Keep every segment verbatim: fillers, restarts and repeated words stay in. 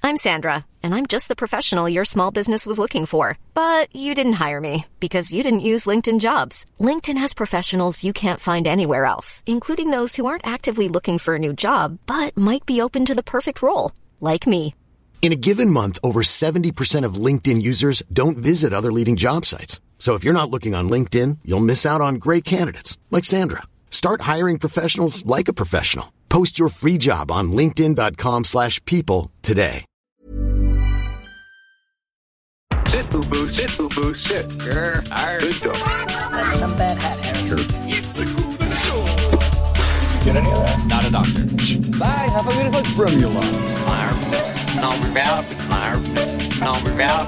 I'm Sandra, and I'm just the professional your small business was looking for. But you didn't hire me because you didn't use LinkedIn Jobs. LinkedIn has professionals you can't find anywhere else, including those who aren't actively looking for a new job, but might be open to the perfect role, like me. In a given month, over seventy percent of LinkedIn users don't visit other leading job sites. So if you're not looking on LinkedIn, you'll miss out on great candidates like Sandra. Start hiring professionals like a professional. Post your free job on linkedin.com slash people today. Sit, boo-boo, sit, boo-boo, sit. Grr, arr. Good dog. That's some bad hat, Harry. It's a cool show. Get any of that? Not a doctor. Bye, have a beautiful Formula. No, we're out. No, we're out.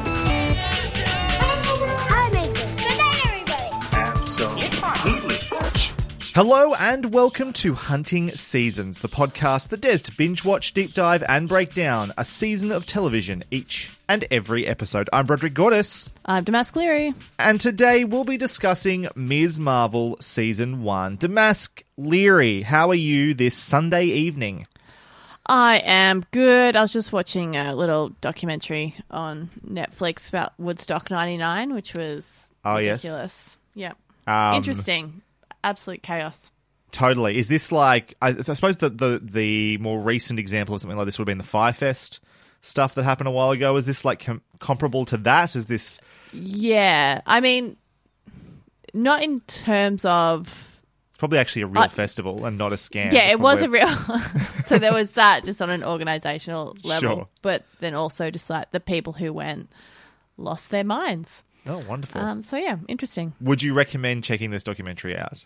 Hi, Mason. Good night, everybody. Absolutely. Hello and welcome to Hunting Seasons, the podcast that dares to binge watch, deep dive and break down a season of television each and every episode. I'm Broderick Gordis. I'm Damask Leary. And today we'll be discussing Miz Marvel Season one. Damask Leary, how are you this Sunday evening? I am good. I was just watching a little documentary on Netflix about Woodstock ninety-nine, which was oh, ridiculous. Yes. Yeah. Um, Interesting. Absolute chaos. Totally. Is this like, I, I suppose the, the the more recent example of something like this would have been the Firefest stuff that happened a while ago. Is this like com- comparable to that? Is this... Yeah. I mean, not in terms of... It's probably actually a real uh, festival and not a scam. Yeah, it was probably. a real... So there was that just on an organisational level. Sure. But then also just like the people who went lost their minds. Oh, wonderful. Um, so yeah, interesting. Would you recommend checking this documentary out?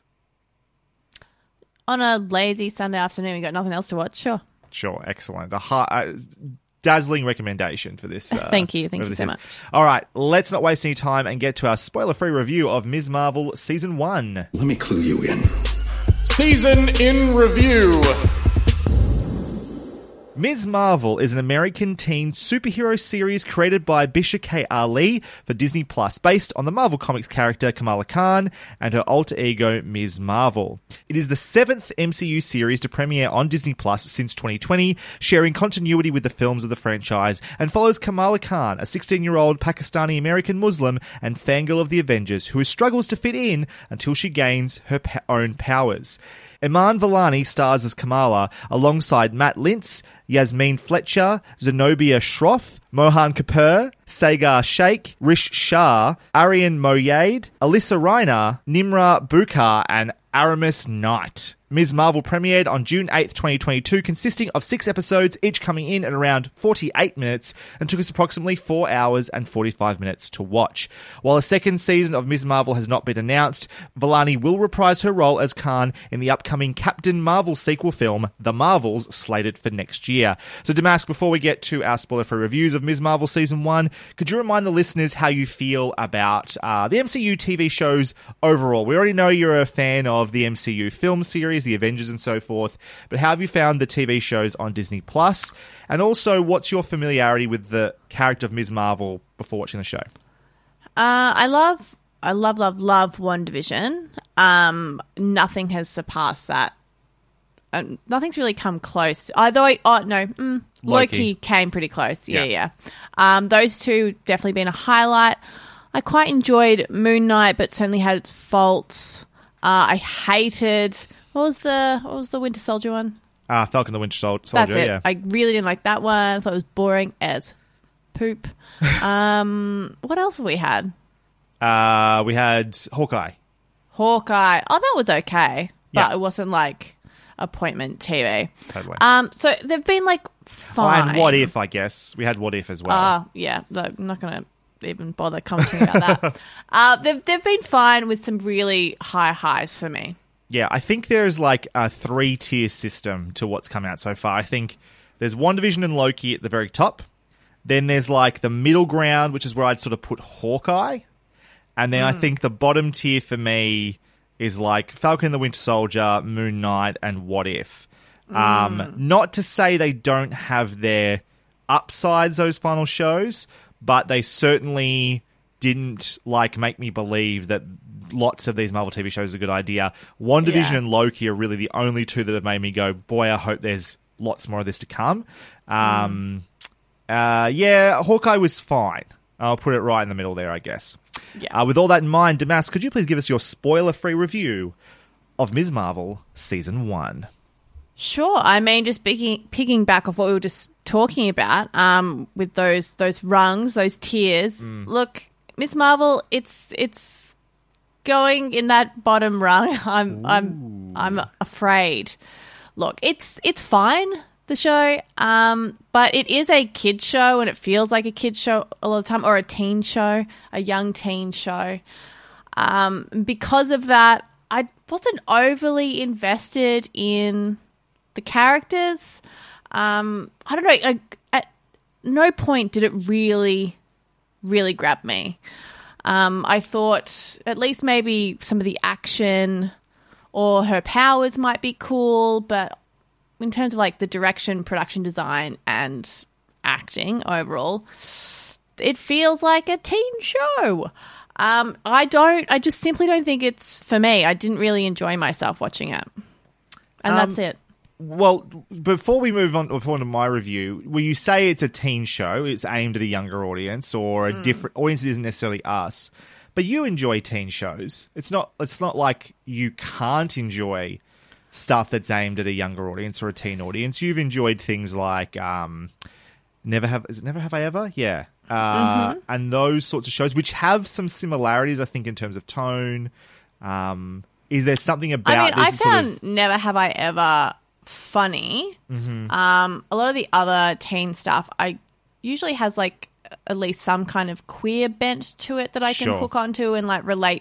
On a lazy Sunday afternoon, we got nothing else to watch, sure. Sure, excellent. A ha- uh, dazzling recommendation for this. Uh, Thank you, thank you so is. much. All right, let's not waste any time and get to our spoiler-free review of Miz Marvel Season one. Let me clue you in. Season in review. Miz Marvel is an American teen superhero series created by Bisha K. Ali for Disney Plus, based on the Marvel Comics character Kamala Khan and her alter ego Miz Marvel. It is the seventh M C U series to premiere on Disney Plus since twenty twenty, sharing continuity with the films of the franchise, and follows Kamala Khan, a sixteen-year-old Pakistani-American Muslim and fangirl of the Avengers who struggles to fit in until she gains her pa- own powers. Iman Vellani stars as Kamala alongside Matt Lintz, Yasmin Fletcher, Zenobia Shroff, Mohan Kapoor, Sagar Sheikh, Rish Shah, Arian Moayed, Alyssa Reiner, Nimra Bukhar, and Aramis Knight. Miz Marvel premiered on June eighth, twenty twenty-two, consisting of six episodes, each coming in at around forty-eight minutes, and took us approximately four hours and forty-five minutes to watch. While a second season of Miz Marvel has not been announced, Vellani will reprise her role as Khan in the upcoming Captain Marvel sequel film, The Marvels, slated for next year. So Damask, before we get to our spoiler-free reviews of Miz Marvel Season one, could you remind the listeners how you feel about uh, the M C U T V shows overall? We already know you're a fan of the M C U film series, the Avengers and so forth, but how have you found the T V shows on Disney Plus? And also, what's your familiarity with the character of Miz Marvel before watching the show? Uh, I love, I love, love, love WandaVision. Um, nothing has surpassed that. Uh, nothing's really come close. Although, I, oh no, mm, Loki. Loki came pretty close. Yeah, yeah. yeah. Um, those two definitely been a highlight. I quite enjoyed Moon Knight, but certainly had its faults. Uh, I hated what was the what was the Winter Soldier one? Ah, uh, Falcon the Winter Sol- Soldier. That's it. Yeah, I really didn't like that one. I thought it was boring as poop. um, what else have we had? Uh, we had Hawkeye. Hawkeye. Oh, that was okay, but yeah. it wasn't like appointment T V. Totally. Um, so they've been like fine. Oh, and What If? I guess we had What If as well. Ah, uh, yeah. Look, I'm not gonna even bother commenting about that. uh, they've they've been fine with some really high highs for me. Yeah, I think there's like a three-tier system to what's come out so far. I think there's WandaVision and Loki at the very top. Then there's like the middle ground, which is where I'd sort of put Hawkeye. And then mm. I think the bottom tier for me is like Falcon and the Winter Soldier, Moon Knight, and What If. Mm. Um, not to say they don't have their upsides, those final shows, but they certainly didn't like make me believe that lots of these Marvel T V shows are a good idea. WandaVision yeah. and Loki are really the only two that have made me go, boy, I hope there's lots more of this to come. Um, mm. Uh, yeah, Hawkeye was fine. I'll put it right in the middle there, I guess. Yeah. Uh, with all that in mind, Damas, could you please give us your spoiler-free review of Miz Marvel Season one? Sure. I mean, just picking, picking back off what we were just talking about um, with those those rungs, those tiers. Mm. Look, Miz Marvel, it's it's going in that bottom rung. I'm Ooh. I'm I'm afraid. Look, it's it's fine, the show, um, but it is a kid show, and it feels like a kid show a lot of the time, or a teen show, a young teen show. Um, because of that, I wasn't overly invested in the characters. Um, I don't know. I, at no point did it really, really grab me. Um, I thought at least maybe some of the action or her powers might be cool, but in terms of like the direction, production design, and acting overall, it feels like a teen show. Um, I don't. I just simply don't think it's for me. I didn't really enjoy myself watching it, and Um, that's it. Well, before we move on, before to my review, will you say it's a teen show? It's aimed at a younger audience, or a Mm. different audience that isn't necessarily us. But you enjoy teen shows. It's not. It's not like you can't enjoy stuff that's aimed at a younger audience or a teen audience. You've enjoyed things like um, Never Have. Is it Never Have I Ever? Yeah. Uh, Mm-hmm. And those sorts of shows, which have some similarities, I think, in terms of tone. Um, is there something about? I mean, I this sort found of- Never Have I Ever funny. Mm-hmm. Um, a lot of the other teen stuff, I usually has like at least some kind of queer bent to it that I can Sure. hook onto and like relate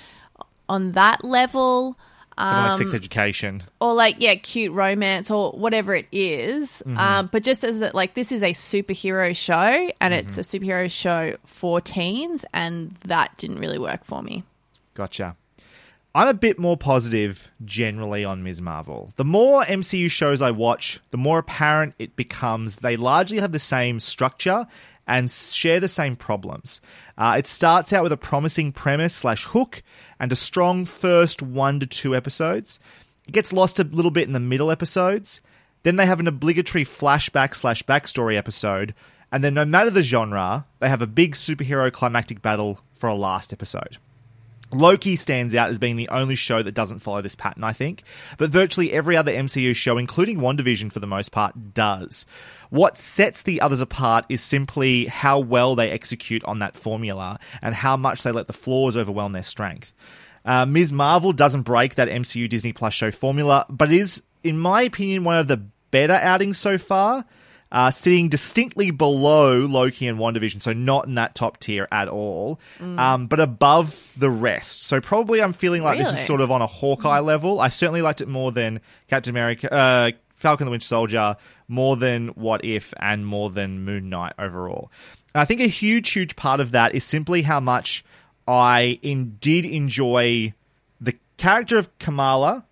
on that level. something Um, like Sex Education. or like, yeah, cute romance or whatever it is. Mm-hmm. Um, but just as that, like, this is a superhero show and Mm-hmm. it's a superhero show for teens, and that didn't really work for me. Gotcha. I'm a bit more positive generally on Miz Marvel. The more M C U shows I watch, the more apparent it becomes they largely have the same structure and share the same problems. Uh, it starts out with a promising premise slash hook and a strong first one to two episodes. It gets lost a little bit in the middle episodes. Then they have an obligatory flashback slash backstory episode. And then no matter the genre, they have a big superhero climactic battle for a last episode. Loki stands out as being the only show that doesn't follow this pattern, I think, but virtually every other M C U show, including WandaVision for the most part, does. What sets the others apart is simply how well they execute on that formula and how much they let the flaws overwhelm their strength. Uh, Miz Marvel doesn't break that M C U Disney Plus show formula, but is, in my opinion, one of the better outings so far. Uh, sitting distinctly below Loki and WandaVision, so not in that top tier at all, Mm. um, but above the rest. So probably I'm feeling like this is Really? sort of on a Hawkeye level. I certainly liked it more than Captain America, uh, Falcon and the Winter Soldier, more than What If, and more than Moon Knight overall. And I think a huge, huge part of that is simply how much I in, did enjoy the character of Kamala.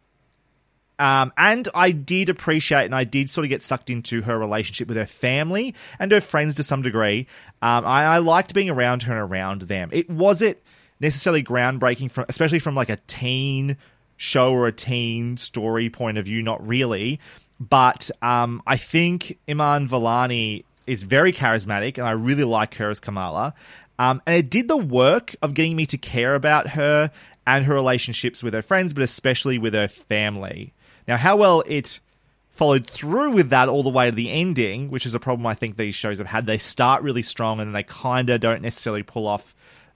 Um, and I did appreciate and I did sort of get sucked into her relationship with her family and her friends to some degree. Um, I, I liked being around her and around them. It wasn't necessarily groundbreaking, from, especially from like a teen show or a teen story point of view, not really. But um, I think Iman Vellani is very charismatic and I really like her as Kamala. Um, and it did the work of getting me to care about her and her relationships with her friends, but especially with her family. Now, how well it followed through with that all the way to the ending, which is a problem I think these shows have had. They start really strong and then they kind of don't necessarily pull off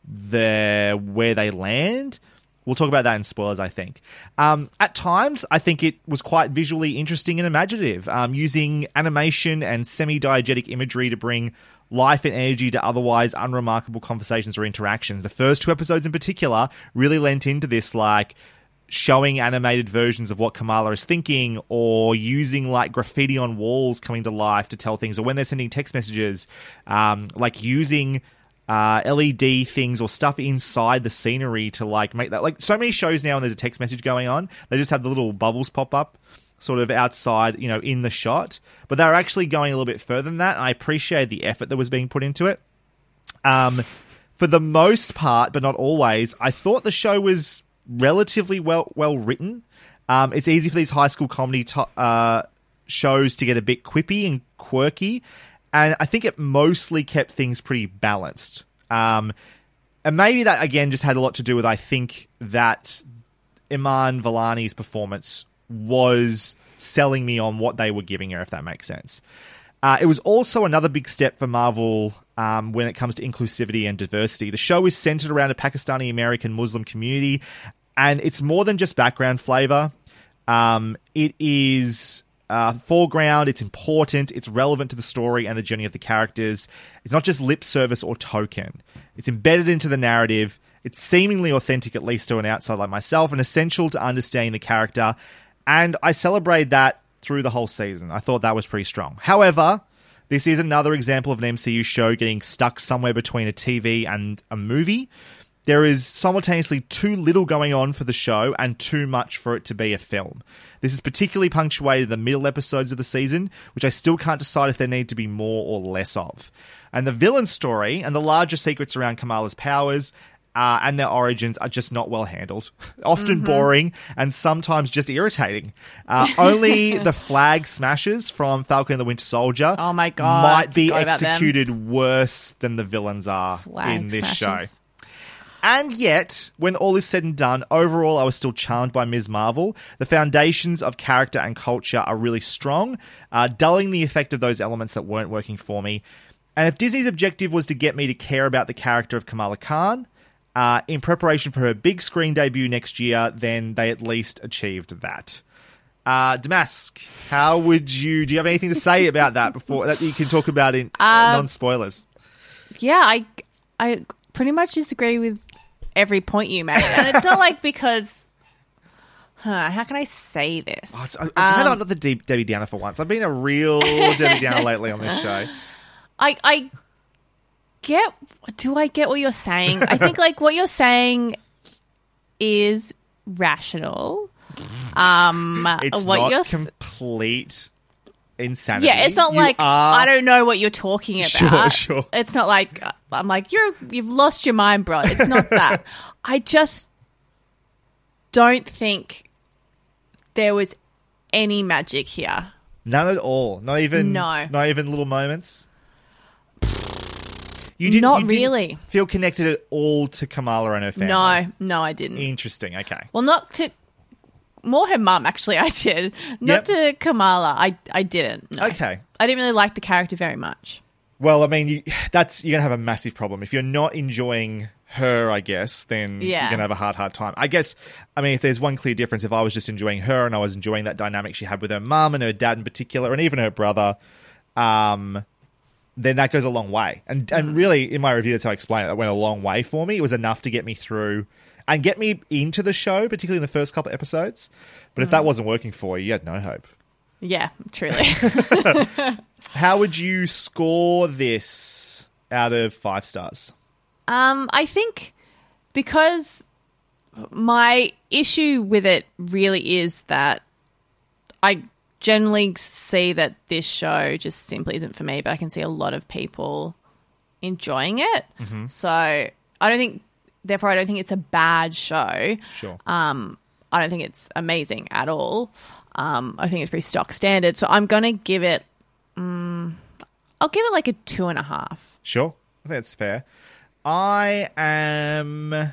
the where they land. We'll talk about that in spoilers, I think. Um, at times, I think it was quite visually interesting and imaginative, um, using animation and semi-diegetic imagery to bring life and energy to otherwise unremarkable conversations or interactions. The first two episodes in particular really lent into this, like, showing animated versions of what Kamala is thinking, or using like graffiti on walls coming to life to tell things, or when they're sending text messages, um, like using uh, L E D things or stuff inside the scenery to like make that. Like so many shows now, when there's a text message going on, they just have the little bubbles pop up sort of outside, you know, in the shot. But they're actually going a little bit further than that. I appreciate the effort that was being put into it. Um, for the most part, but not always, I thought the show was relatively well well written. Um, it's easy for these high school comedy to- uh, shows to get a bit quippy and quirky, And I think it mostly kept things pretty balanced. Um, and maybe that, again, just had a lot to do with, I think, that Iman Vellani's performance was selling me on what they were giving her, if that makes sense. Uh, it was also another big step for Marvel um, when it comes to inclusivity and diversity. The show is centered around a Pakistani-American Muslim community, and it's more than just background flavor. Um, it is... Uh, foreground, it's important, it's relevant to the story and the journey of the characters. It's not just lip service or token. It's embedded into the narrative. It's seemingly authentic, at least to an outsider like myself, and essential to understanding the character. And I celebrate that through the whole season. I thought that was pretty strong. However, this is another example of an M C U show getting stuck somewhere between a T V and a movie. There is simultaneously too little going on for the show and too much for it to be a film. This is particularly punctuated in the middle episodes of the season, which I still can't decide if there need to be more or less of. And the villain story and the larger secrets around Kamala's powers uh, and their origins are just not well handled. Often mm-hmm. boring and sometimes just irritating. Uh, only the flag smashes from Falcon and the Winter Soldier oh my God, might be executed worse than the villains are flag in this smashes. show. And yet, when all is said and done, overall I was still charmed by Miz Marvel. The foundations of character and culture are really strong, uh, dulling the effect of those elements that weren't working for me. And if Disney's objective was to get me to care about the character of Kamala Khan, uh, in preparation for her big screen debut next year, then they at least achieved that. Uh, Damask, how would you... Do you have anything to say about that before that you can talk about in uh, um, non-spoilers? Yeah, I, I pretty much disagree with every point you made. And it's not like because... Huh, how can I say this? Oh, it's, I, I'm Um, not the De- Debbie Downer for once. I've been a real Debbie Downer lately on this show. I I get... Do I get what you're saying? I think, like, what you're saying is rational. Um, It's what not you're s- complete insanity. Yeah, it's not You like are- I don't know what you're talking about. Sure, sure. It's not like I'm like you're you've lost your mind, bro. It's not that. I just don't think there was any magic here. None at all. Not even No. Not even little moments. You didn't, Not you didn't really. feel connected at all to Kamala and her family. No, no, I didn't. Interesting. Okay. Well, not to more her mum. Actually, I did. Not Yep. to Kamala. I I didn't. No. Okay. I didn't really like the character very much. Well, I mean, you, that's you're gonna have a massive problem if you're not enjoying her. I guess then Yeah. you're gonna have a hard, hard time. I guess. I mean, if there's one clear difference, if I was just enjoying her and I was enjoying that dynamic she had with her mum and her dad in particular, and even her brother, um, then that goes a long way. And and really, in my review, that's how I explain it. It went a long way for me. It was enough to get me through and get me into the show, particularly in the first couple of episodes. But if that wasn't working for you, you had no hope. Yeah, truly. How would you score this out of five stars? Um, I think because my issue with it really is that I generally see that this show just simply isn't for me, but I can see a lot of people enjoying it. Mm-hmm. So I don't think, therefore, I don't think it's a bad show. Sure. Um, I don't think it's amazing at all. Um, I think it's pretty stock standard. So I'm going to give it, um, I'll give it like a two and a half. Sure. I think that's fair. I am... I'm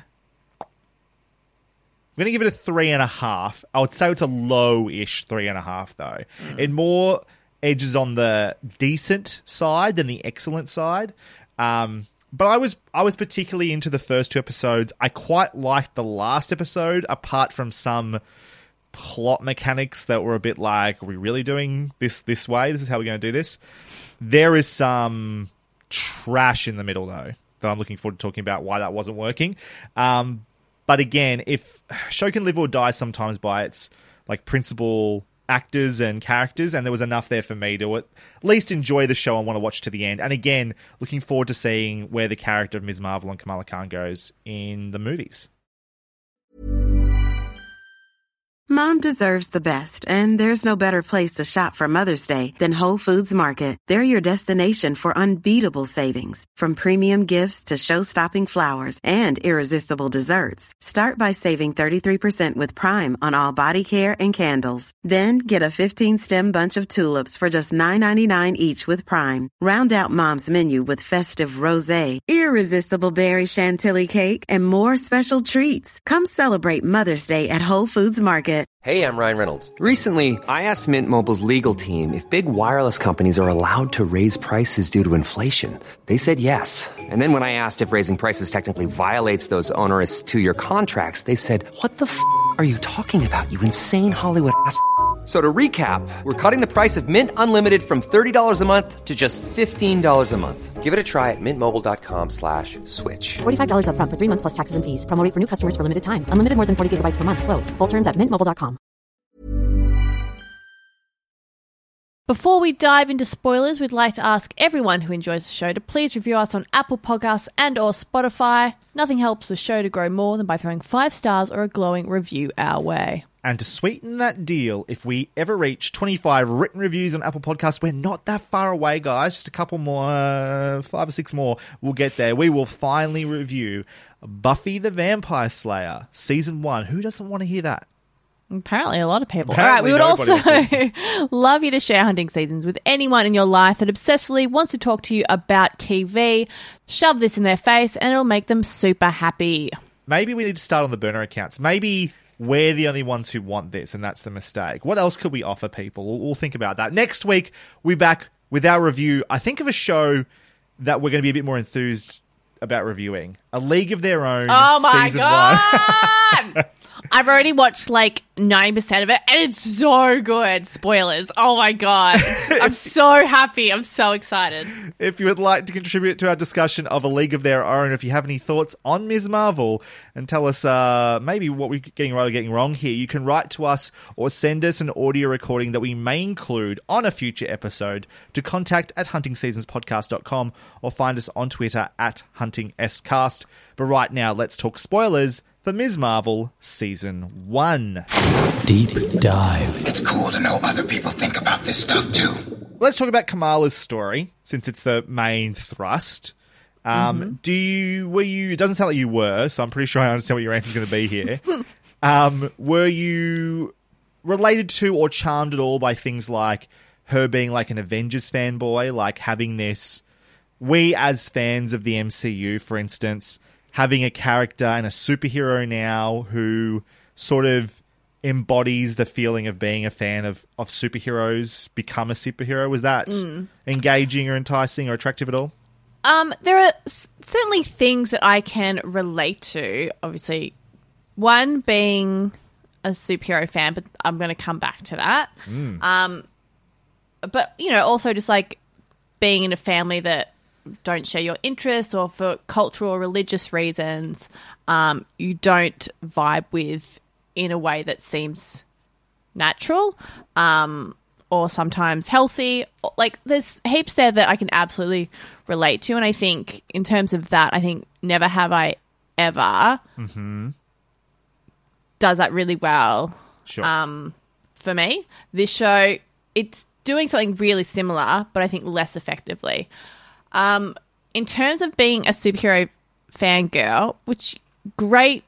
going to give it a three and a half. I would say it's a low-ish three and a half, though. Mm. It more edges on the decent side than the excellent side. Um, but I was I was particularly into the first two episodes. I quite liked the last episode, apart from some plot mechanics that were a bit like, are we really doing this this way? This is how we're going to do this? There is some trash in the middle, though, that I'm looking forward to talking about why that wasn't working. Um, but again, if show can live or die sometimes by its like principal actors and characters, and there was enough there for me to at least enjoy the show and want to watch to the end. And again, looking forward to seeing where the character of Miz Marvel and Kamala Khan goes in the movies. Mom deserves the best, and there's no better place to shop for Mother's Day than Whole Foods Market. They're your destination for unbeatable savings, from premium gifts to show-stopping flowers and irresistible desserts. Start by saving thirty-three percent with Prime on all body care and candles. Then get a fifteen-stem bunch of tulips for just nine ninety-nine each with Prime. Round out Mom's menu with festive rosé, irresistible berry chantilly cake, and more special treats. Come celebrate Mother's Day at Whole Foods Market. Hey, I'm Ryan Reynolds. Recently, I asked Mint Mobile's legal team if big wireless companies are allowed to raise prices due to inflation. They said yes. And then when I asked if raising prices technically violates those onerous two-year contracts, they said, what the f*** are you talking about, you insane Hollywood ass f- So to recap, we're cutting the price of Mint Unlimited from thirty dollars a month to just fifteen dollars a month. Give it a try at mintmobile.com slash switch. forty-five dollars up front for three months plus taxes and fees. Promo rate for new customers for limited time. Unlimited more than forty gigabytes per month. Slows full terms at mint mobile dot com. Before we dive into spoilers, we'd like to ask everyone who enjoys the show to please review us on Apple Podcasts and or Spotify. Nothing helps the show to grow more than by throwing five stars or a glowing review our way. And to sweeten that deal, if we ever reach twenty-five written reviews on Apple Podcasts, we're not that far away, guys. Just a couple more, uh, five or six more, we'll get there. We will finally review Buffy the Vampire Slayer, Season one. Who doesn't want to hear that? Apparently a lot of people. Apparently All right, we would nobody also love you to share Hunting Seasons with anyone in your life that obsessively wants to talk to you about T V. Shove this in their face and it'll make them super happy. Maybe we need to start on the burner accounts. Maybe we're the only ones who want this, and that's the mistake. What else could we offer people? We'll, we'll think about that. Next week, we're back with our review, I think, of a show that we're going to be a bit more enthused about reviewing. A League of Their Own. Oh my season God! one. I've already watched like ninety percent of it, and it's so good. Spoilers. Oh my God. I'm so happy. I'm so excited. If you would like to contribute to our discussion of A League of Their Own, if you have any thoughts on Miz Marvel and tell us uh, maybe what we're getting right or getting wrong here, you can write to us or send us an audio recording that we may include on a future episode to contact at hunting seasons podcast dot com or find us on Twitter at hunting s cast. But right now, let's talk spoilers for Miz Marvel Season one. Deep dive. It's cool to know other people think about this stuff too. Let's talk about Kamala's story, since it's the main thrust. Um, Mm-hmm. Do you, were you, it doesn't sound like you were, so I'm pretty sure I understand what your answer's going to be here. um, were you related to or charmed at all by things like her being like an Avengers fanboy, like having this, we as fans of the M C U, for instance, having a character and a superhero now who sort of embodies the feeling of being a fan of, of superheroes, become a superhero? Was that Mm. engaging or enticing or attractive at all? Um, there are s- certainly things that I can relate to. Obviously, one being a superhero fan, but I'm going to come back to that. Mm. Um, but, you know, also just like being in a family that don't share your interests or for cultural or religious reasons, um, you don't vibe with in a way that seems natural um, or sometimes healthy. Like there's heaps there that I can absolutely relate to. And I think in terms of that, I think Never Have I Ever Mm-hmm. does that really well. Sure. Um, for me, this show, it's doing something really similar, but I think less effectively. Um, in terms of being a superhero fangirl, which great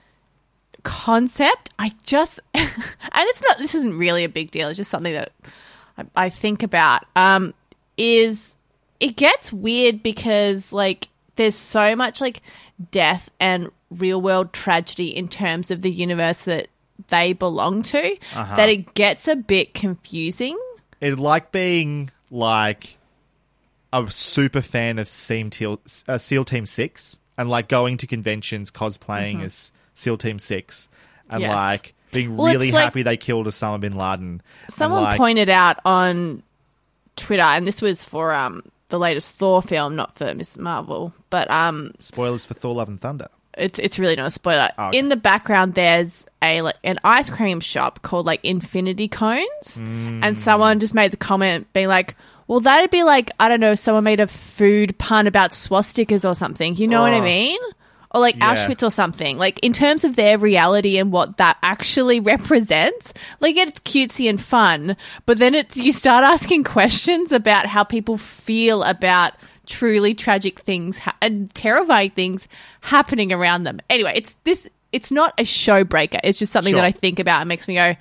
concept, I just, and it's not, this isn't really a big deal, it's just something that I, I think about, um, is it gets weird because, like, there's so much, like, death and real-world tragedy in terms of the universe that they belong to Uh-huh. that it gets a bit confusing. It like being like a super fan of Seam Teal, uh, SEAL Team Six, and like going to conventions cosplaying Mhm. as SEAL Team Six, and Yes. like being Well, really it's like- happy they killed Osama bin Laden. Someone and like, pointed out on Twitter, and this was for um, the latest Thor film, not for Miz Marvel, but um, spoilers for Thor: Love and Thunder. it's it's really not a spoiler. Oh, okay. In the background, there's a like, an ice cream shop called like Infinity Cones, Mm. and someone just made the comment being like, "Well, that'd be like I don't know, if someone made a food pun about swastikas or something." You know what I Oh. mean? or like Yeah. Auschwitz or something. Like in terms of their reality and what that actually represents, like it's cutesy and fun, but then it's you start asking questions about how people feel about truly tragic things ha- and terrifying things happening around them. Anyway, it's this. It's not a show breaker. It's just something Sure. that I think about and makes me go,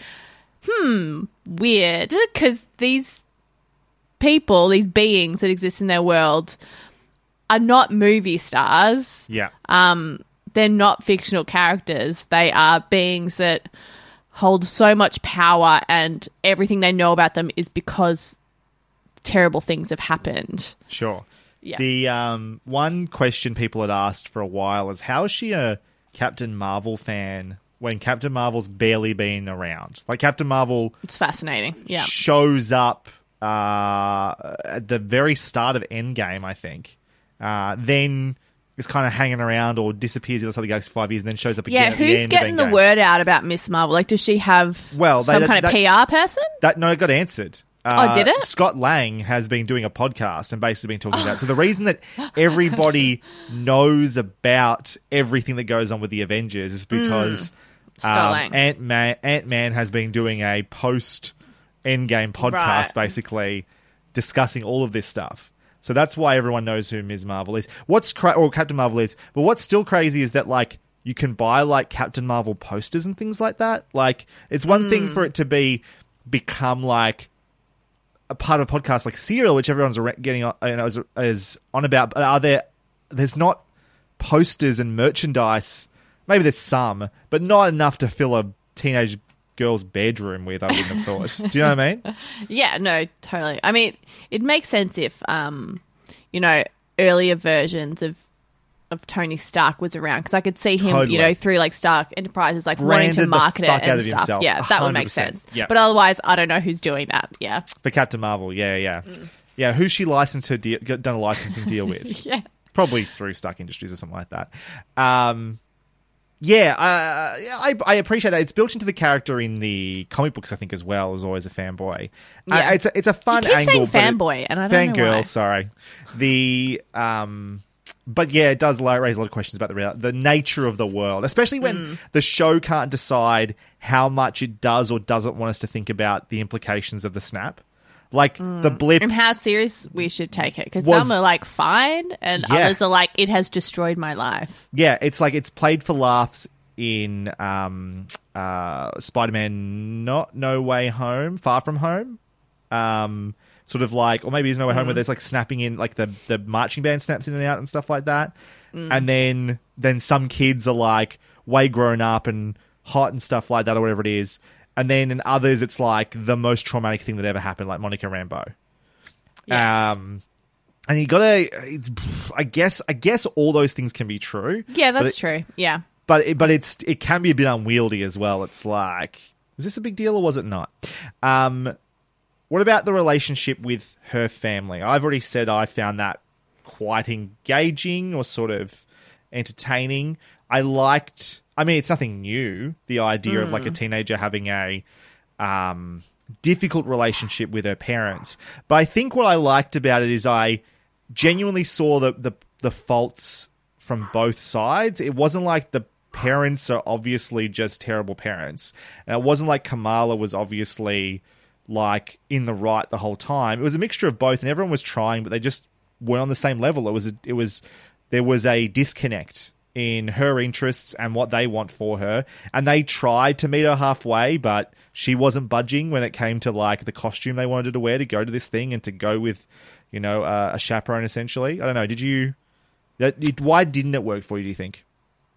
hmm, weird, because these people, these beings that exist in their world are not movie stars. Yeah. Um, they're not fictional characters. They are beings that hold so much power, and everything they know about them is because terrible things have happened. Sure. Yeah. The um, one question people had asked for a while is, how is she a Captain Marvel fan when Captain Marvel's barely been around? Like, Captain Marvel It's fascinating. Yeah. shows up uh, at the very start of Endgame, I think. Uh, then is kind of hanging around or disappears the other side of the galaxy for five years and then shows up again Yeah, at the who's end getting of the Endgame. word out about Miss Marvel? Like, does she have Well, they- some that- kind of that- P R person? That no, it got answered. Oh, did it? Scott Lang has been doing a podcast and basically been talking about. So the reason that everybody knows about everything that goes on with the Avengers is because Mm. Scott um, Lang. Ant Man Ant Man has been doing a post Endgame podcast, Right. basically discussing all of this stuff. So that's why everyone knows who Miz Marvel is. What's cra- or Captain Marvel is. But what's still crazy is that like you can buy like Captain Marvel posters and things like that. Like it's one thing for it to be become like a part of a podcast like Serial, which everyone's re- getting on, you know, is, is on about. But are there? There's not posters and merchandise. Maybe there's some, but not enough to fill a teenage girl's bedroom with. I wouldn't have thought. Do you know what I mean? Yeah, no, totally. I mean, it makes sense if, um, you know, earlier versions of of Tony Stark was around, because I could see him, Totally. you know, through like Stark Enterprises, like wanting Branded to the market fuck it out and of stuff. himself. Yeah, that would make one hundred percent. sense. Yeah. But otherwise, I don't know who's doing that. Yeah. For Captain Marvel, yeah, yeah, yeah. Who's she licensed her deal, got- done a licensing deal with? Yeah. Probably through Stark Industries or something like that. Um, yeah, uh, I I appreciate that. It's built into the character in the comic books, I think, as well. I was always a fanboy. Yeah. Uh, it's a, it's a fun You keep angle. saying but it- fanboy, and I don't know fangirl, why. sorry. The um, but yeah, it does li- raise a lot of questions about the real, the nature of the world, especially when Mm. the show can't decide how much it does or doesn't want us to think about the implications of the snap. Like the blip. And how serious we should take it, because Was- some are like fine, and Yeah. others are like, it has destroyed my life. Yeah, it's like it's played for laughs in um, uh, Spider-Man Not No Way Home, Far From Home. Um, sort of like, or maybe it's No Way Home, Mm. where there's like snapping in, like the, the marching band snaps in and out and stuff like that. Mm. And then then some kids are like way grown up and hot and stuff like that, or whatever it is. And then in others, it's like the most traumatic thing that ever happened, like Monica Rambeau. Um, and you gotta, it's, I guess, I guess all those things can be true. Yeah, but that's it- true. Yeah. But it, but it's it can be a bit unwieldy as well. It's like, is this a big deal or was it not? Um, what about the relationship with her family? I've already said I found that quite engaging or sort of entertaining. I liked. I mean, it's nothing new. The idea of like a teenager having a um, difficult relationship with her parents. But I think what I liked about it is I genuinely saw the the, the faults from both sides. It wasn't like the parents are obviously just terrible parents, and it wasn't like Kamala was obviously like in the right the whole time. It was a mixture of both, and everyone was trying, but they just weren't on the same level. It was a, it was there was a disconnect in her interests and what they want for her, and they tried to meet her halfway, but she wasn't budging when it came to like the costume they wanted her to wear to go to this thing and to go with, you know, uh, a chaperone essentially. I don't know. Did you? That, it, why didn't it work for you, do you think?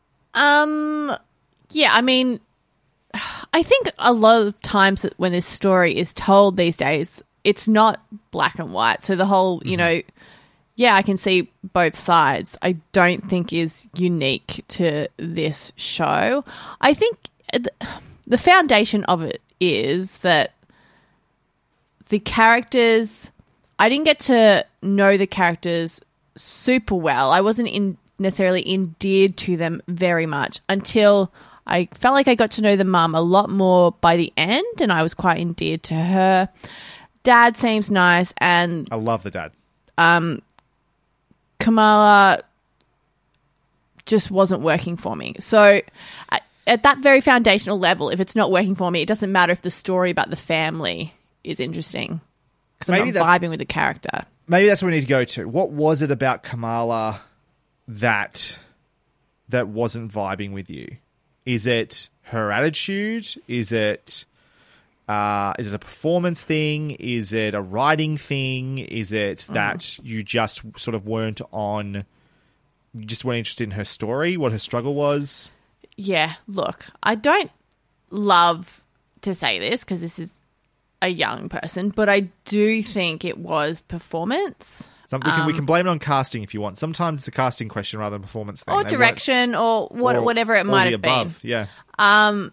Um, yeah, I mean, I think a lot of times that when this story is told these days, it's not black and white. So the whole, you know, yeah, I can see both sides. I don't think is unique to this show. I think th- the foundation of it is that the characters, I didn't get to know the characters super well. I wasn't in necessarily endeared to them very much until I felt like I got to know the mum a lot more by the end, and I was quite endeared to her. Dad seems nice, and I love the dad. um, Kamala just wasn't working for me. So at, at that very foundational level, if it's not working for me, it doesn't matter if the story about the family is interesting because I'm not vibing with the character. Maybe that's what we need to go to. What was it about Kamala that that wasn't vibing with you? Is it her attitude? Is it uh, is it a performance thing? Is it a writing thing? Is it that mm. you just sort of weren't on, you just weren't interested in her story, what her struggle was? Yeah, look, I don't love to say this because this is a young person, but I do think it was performance. Some, we, can, um, we can blame it on casting if you want. Sometimes it's a casting question rather than a performance thing. Or They direction or, what, or whatever it might the have above. been. Yeah. Um,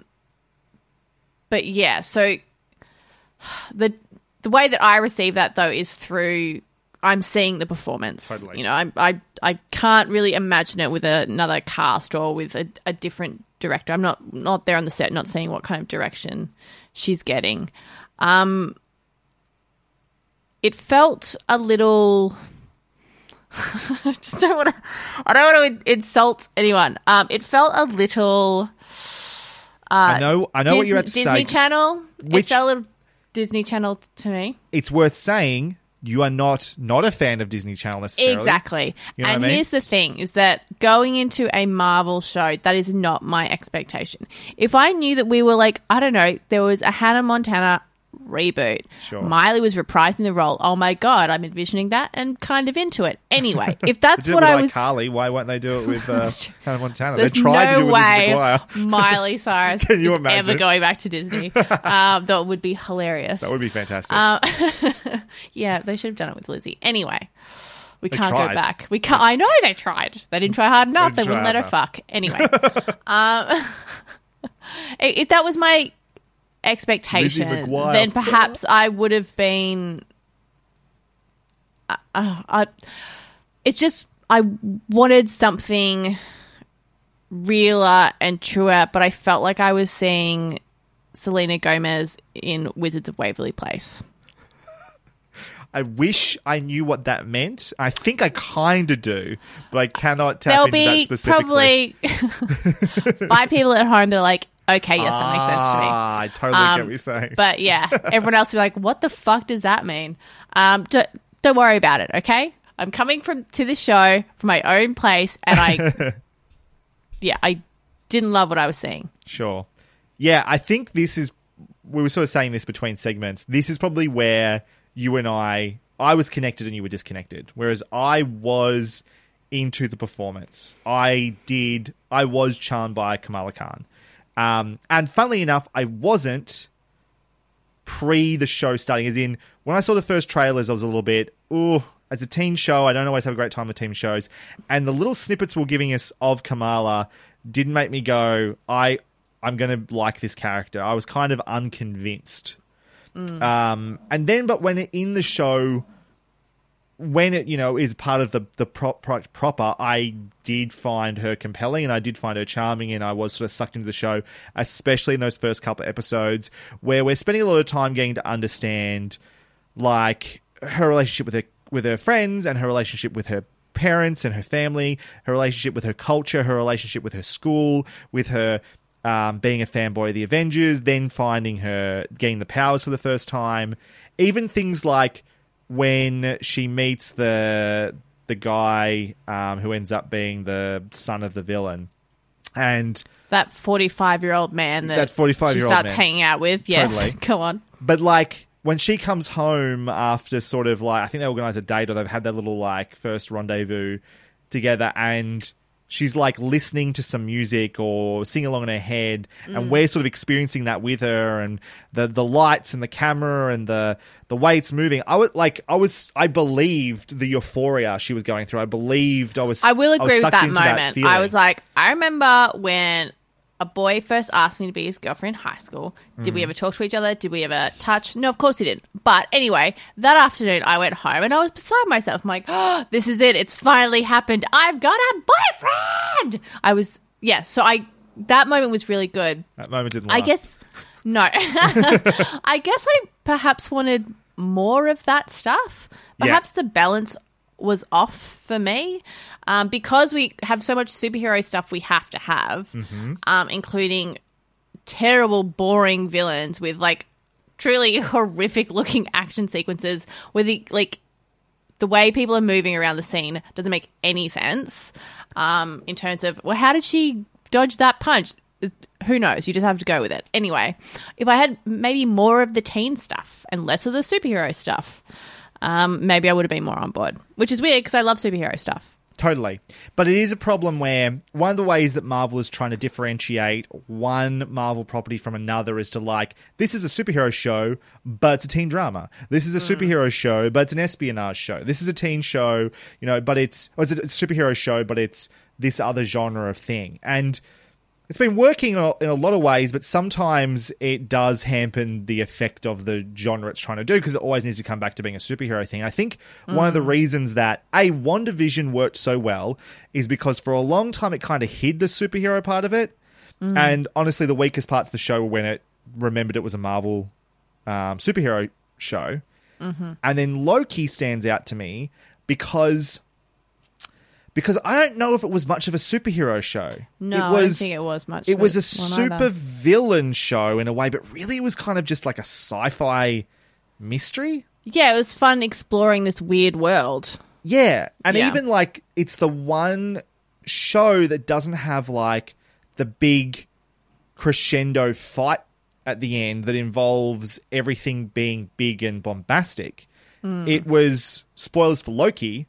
but yeah, so the the way that I receive that though is through I'm seeing the performance. Totally. You know, I I I can't really imagine it with another cast or with a, a different director. I'm not not there on the set, not seeing what kind of direction she's getting. Um, it felt a little. I just don't want to. I don't want to insult anyone. Um, it felt a little. Uh, I know. I know Dis- what you're about to Disney say. Channel. Which, it felt a little Disney Channel to me. It's worth saying you are not not a fan of Disney Channel necessarily. Exactly. You know and what I mean? Here's the thing: is that going into a Marvel show, that is not my expectation. If I knew that we were like, I don't know, there was a Hannah Montana reboot. Sure. Miley was reprising the role. Oh my god, I'm envisioning that and kind of into it. Anyway, if that's They did what it with, I like was, Carly, why won't they do it with uh, Hannah Montana? there's They tried no to do it with way Lizzie McGuire. Miley Cyrus Can you is imagine? ever going back to Disney. um, that would be hilarious. That would be fantastic. Um, yeah, they should have done it with Lizzie. Anyway, we They can't tried. go back. We can't. I know they tried. They didn't try hard enough. They, didn't wouldn't try let her hard fuck. Anyway, um, if that was my expectation, Lizzie McGuire. then perhaps I would have been. Uh, uh, I, it's just I wanted something realer and truer, but I felt like I was seeing Selena Gomez in Wizards of Waverly Place. I wish I knew what that meant. I think I kind of do, but I cannot tap There'll into that be specifically. probably five people at home that are like, okay, yes, that makes sense to me. Ah, I totally Um, get what you're saying. But yeah, everyone else will be like, what the fuck does that mean? Um, don't, don't worry about it, okay? I'm coming from to the show from my own place, and I, yeah, I didn't love what I was seeing. Sure. Yeah, I think this is, we were sort of saying this between segments. This is probably where you and I, I was connected and you were disconnected. Whereas I was into the performance. I did, I was charmed by Kamala Khan. Um, and funnily enough, I wasn't pre the show starting. As in, when I saw the first trailers, I was a little bit, ooh, it's a teen show. I don't always have a great time with teen shows. And the little snippets we're giving us of Kamala didn't make me go, I, I'm going to like this character. I was kind of unconvinced. Mm. Um, and then, but when it, in the show, when it, you know, is part of the, the prop, prop, proper, I did find her compelling and I did find her charming and I was sort of sucked into the show, especially in those first couple of episodes where we're spending a lot of time getting to understand, like, her relationship with her, with her friends and her relationship with her parents and her family, her relationship with her culture, her relationship with her school, with her Um, being a fanboy of the Avengers, then finding her getting the powers for the first time. Even things like when she meets the the guy um, who ends up being the son of the villain. And that forty-five-year-old man that, that forty-five-year-old she starts man. hanging out with. Yes, Totally. Go on. But like when she comes home after sort of like, I think they organise a date or they've had that little like first rendezvous together and she's like listening to some music or singing along in her head and Mm. we're sort of experiencing that with her and the the lights and the camera and the the way it's moving. I would like I was I believed the euphoria she was going through. I believed I was I will was agree with sucked that into moment. feeling. I was like, I remember when a boy first asked me to be his girlfriend in high school. Did we Mm. ever talk to each other? Did we ever touch? No, of course we didn't. But anyway, that afternoon I went home and I was beside myself. I'm like, oh, this is it. It's finally happened. I've got a boyfriend. I was, yeah. So I, that moment was really good. That moment didn't last. I guess, no. I guess I perhaps wanted more of that stuff. Yeah. Perhaps the balance was off for me um, because we have so much superhero stuff we have to have, Mm-hmm. um, including terrible, boring villains with like truly horrific looking action sequences where the like the way people are moving around the scene doesn't make any sense um, in terms of, well, how did she dodge that punch? Who knows? You just have to go with it. Anyway, if I had maybe more of the teen stuff and less of the superhero stuff, um, maybe I would have been more on board, which is weird because I love superhero stuff. Totally. But it is a problem where one of the ways that Marvel is trying to differentiate one Marvel property from another is to like, this is a superhero show, but it's a teen drama. This is a Mm. superhero show, but it's an espionage show. This is a teen show, you know, but it's, or it's a superhero show, but it's this other genre of thing. And it's been working in a lot of ways, but sometimes it does hamper the effect of the genre it's trying to do because it always needs to come back to being a superhero thing. I think one of the Mm. reasons that, A, WandaVision worked so well is because for a long time it kind of hid the superhero part of it. Mm. And honestly, the weakest parts of the show were when it remembered it was a Marvel um, superhero show. Mm-hmm. And then Loki stands out to me because... Because I don't know if it was much of a superhero show. No, it I was, don't think it was much. It of was a one super either. villain show in a way, but really it was kind of just like a sci-fi mystery. Yeah, it was fun exploring this weird world. Yeah, and Yeah. even like it's the one show that doesn't have like the big crescendo fight at the end that involves everything being big and bombastic. Mm. It was, spoilers for Loki,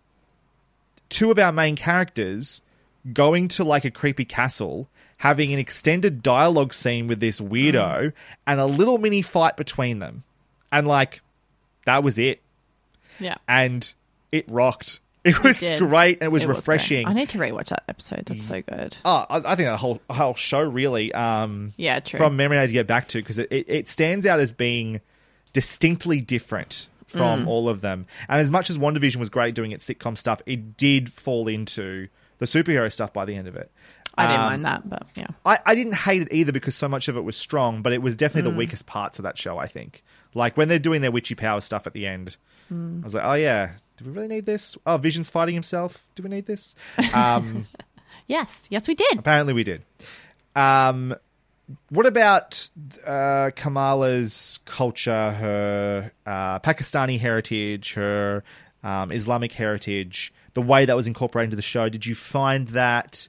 two of our main characters going to like a creepy castle, having an extended dialogue scene with this weirdo, and a little mini fight between them. And like, that was it. Yeah. And it rocked. It was did. great and it was It was refreshing. great. I need to rewatch that episode. That's so good. Oh, I, I think the whole whole show really, um, Yeah, true. from memory I had to get back to because it, it, it stands out as being distinctly different from Mm. all of them. And as much as WandaVision was great doing its sitcom stuff, it did fall into the superhero stuff by the end of it. I didn't Um, mind that, but yeah. I, I didn't hate it either because so much of it was strong, but it was definitely Mm. the weakest parts of that show, I think. Like when they're doing their witchy power stuff at the end, Mm. I was like, oh yeah, do we really need this? Oh, Vision's fighting himself. Do we need this? Um, Yes, yes, we did. apparently we did. Um, what about uh, Kamala's culture, her uh, Pakistani heritage, her um, Islamic heritage, the way that was incorporated into the show? Did you find that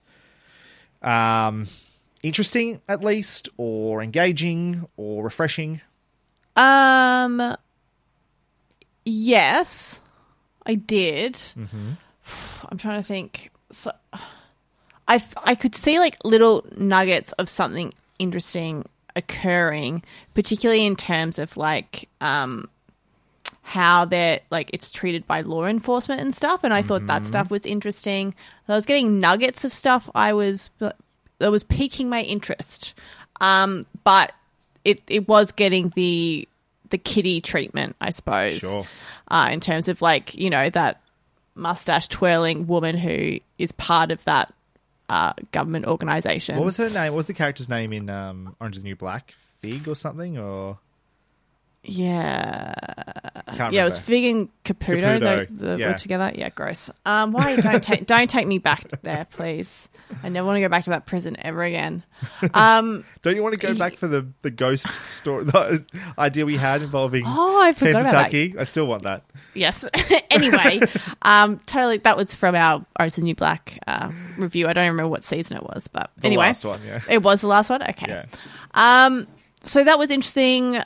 um, interesting, at least, or engaging, or refreshing? Um, yes, I did. Mm-hmm. I'm trying to think. So, I I could see like little nuggets of something interesting occurring, particularly in terms of like um how they're like it's treated by law enforcement and stuff. And I thought that Mhm. stuff was interesting. So I was getting nuggets of stuff. I was that was piquing my interest. Um, but it it was getting the the kiddie treatment, I suppose. Sure. Uh, in terms of like, you know, that mustache twirling woman who is part of that uh, government organization. What was her name? What was the character's name in um, Orange is the New Black? Fig or something? Or Yeah. Can't yeah, it was remember. Fig and Caputo, Caputo, the, the yeah. were together. Yeah, gross. Um, why don't take don't take me back there, please. I never want to go back to that prison ever again. Um, Don't you want to go back for the, the ghost story, the idea we had involving Oh, I forgot about that. Kentucky? I still want that. Yes. Anyway, um, totally. That was from our Orange is the New Black uh, review. I don't remember what season it was, but The anyway, last one, yeah. it was the last one. Okay. Yeah. Um, so that was interesting.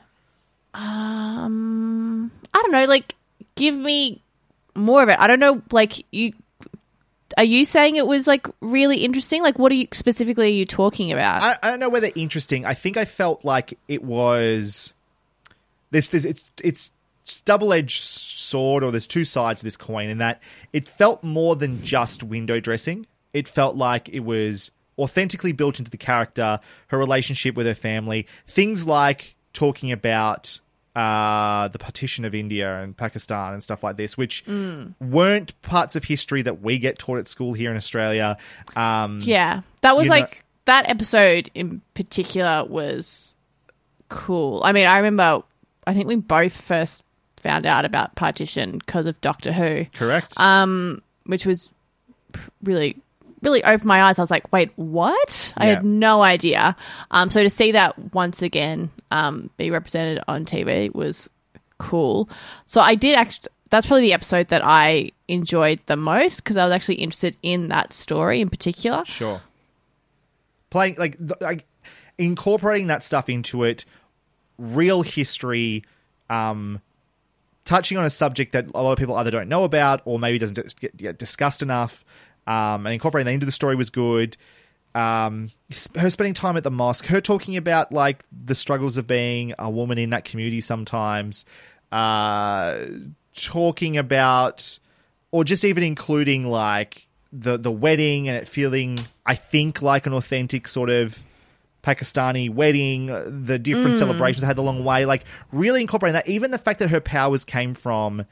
Um, I don't know. Like, give me more of it. I don't know. Like, you are you saying it was like really interesting? Like, what are you specifically are you talking about? I, I don't know whether interesting. I think I felt like it was this. This it's it's double edged sword, or there's two sides to this coin. In that it felt more than just window dressing. It felt like it was authentically built into the character, her relationship with her family, things like talking about uh, the partition of India and Pakistan and stuff like this, which Mm. weren't parts of history that we get taught at school here in Australia. Um, Yeah, that was you know- like that episode in particular was cool. I mean, I remember. I think we both first found out about Partition because of Doctor Who. Correct. Um, which was really, really opened my eyes. I was like, wait, what? I Yeah. had no idea. Um, so to see that once again um, be represented on T V was cool. So I did actually, that's probably the episode that I enjoyed the most because I was actually interested in that story in particular. Sure. Playing, like, like incorporating that stuff into it, real history, um, touching on a subject that a lot of people either don't know about or maybe doesn't get, get discussed enough, um, and incorporating that into the story was good. Um, her spending time at the mosque, her talking about like the struggles of being a woman in that community sometimes, uh, talking about, or just even including like the the wedding and it feeling, I think, like an authentic sort of Pakistani wedding, the different Mm. celebrations had along the way, like really incorporating that. Even the fact that her powers came from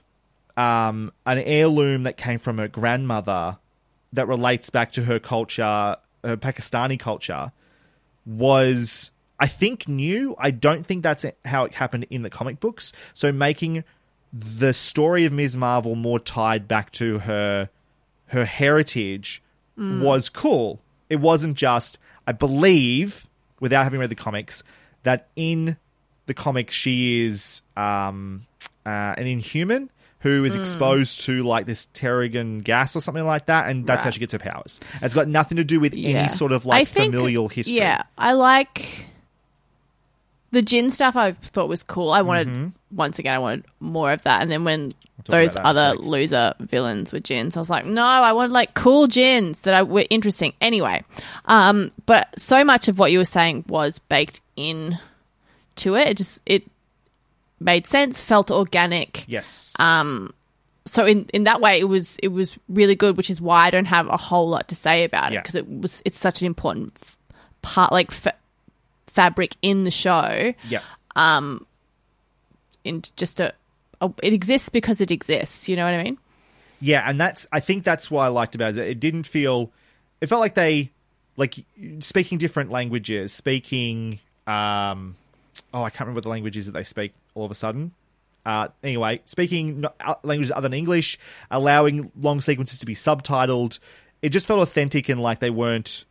um, an heirloom that came from her grandmother that relates back to her culture, her Pakistani culture, was, I think, new. I don't think that's how it happened in the comic books. So making the story of Miz Marvel more tied back to her her heritage Mm. was cool. It wasn't just, I believe, without having read the comics, that in the comics she is um, uh, an Inhuman who is Mm. exposed to like this Terrigen gas or something like that, and that's how Right. she gets her powers. And it's got nothing to do with Yeah. any sort of like I think- familial history. Yeah, I like the Jin stuff. I thought was cool. I wanted Mhm. once again, I wanted more of that. And then when talk those about that in a other sec. loser villains were Jins, I was like, no, I wanted like cool Jins that I, were interesting. Anyway, um, but so much of what you were saying was baked in to it. It just it made sense, felt organic. Yes. Um, so in, in that way, it was it was really good, which is why I don't have a whole lot to say about it Yeah. because it was it's such an important f- part, like fa- fabric in the show. Yeah. Um, in just a, a, it exists because it exists. You know what I mean? Yeah, and that's, I think that's what I liked about it. It didn't feel, it felt like they, like, speaking different languages, speaking, um, oh, I can't remember what the language is that they speak all of a sudden. Uh, anyway, speaking no- uh, languages other than English, allowing long sequences to be subtitled. It just felt authentic and like they weren't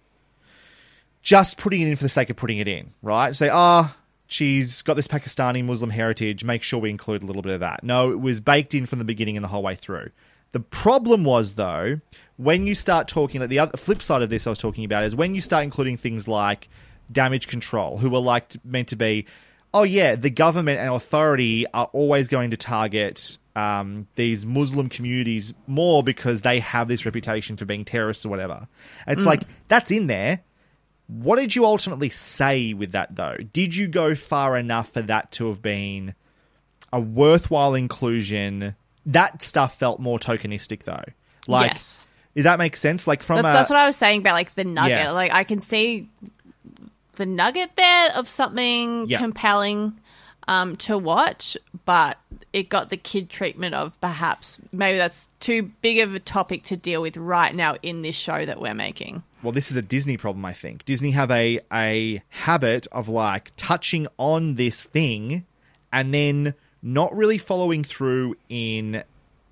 just putting it in for the sake of putting it in, right? Say, ah, oh, she's got this Pakistani Muslim heritage, make sure we include a little bit of that. No, it was baked in from the beginning and the whole way through. The problem was, though, when you start talking, like the other flip side of this I was talking about is when you start including things like damage control, who are like meant to be, oh yeah, the government and authority are always going to target um, these Muslim communities more because they have this reputation for being terrorists or whatever. It's Mm. like, that's in there. What did you ultimately say with that, though? Did you go far enough for that to have been a worthwhile inclusion? That stuff felt more tokenistic, though. Like, yes. Did that make sense? Like from That- a, that's what I was saying about like the nugget. Yeah. Like I can see the nugget there of something Yeah. compelling um, to watch, but it got the kid treatment of perhaps maybe that's too big of a topic to deal with right now in this show that we're making. well, this is a Disney problem, I think. Disney have a a habit of like touching on this thing and then not really following through in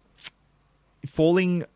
falling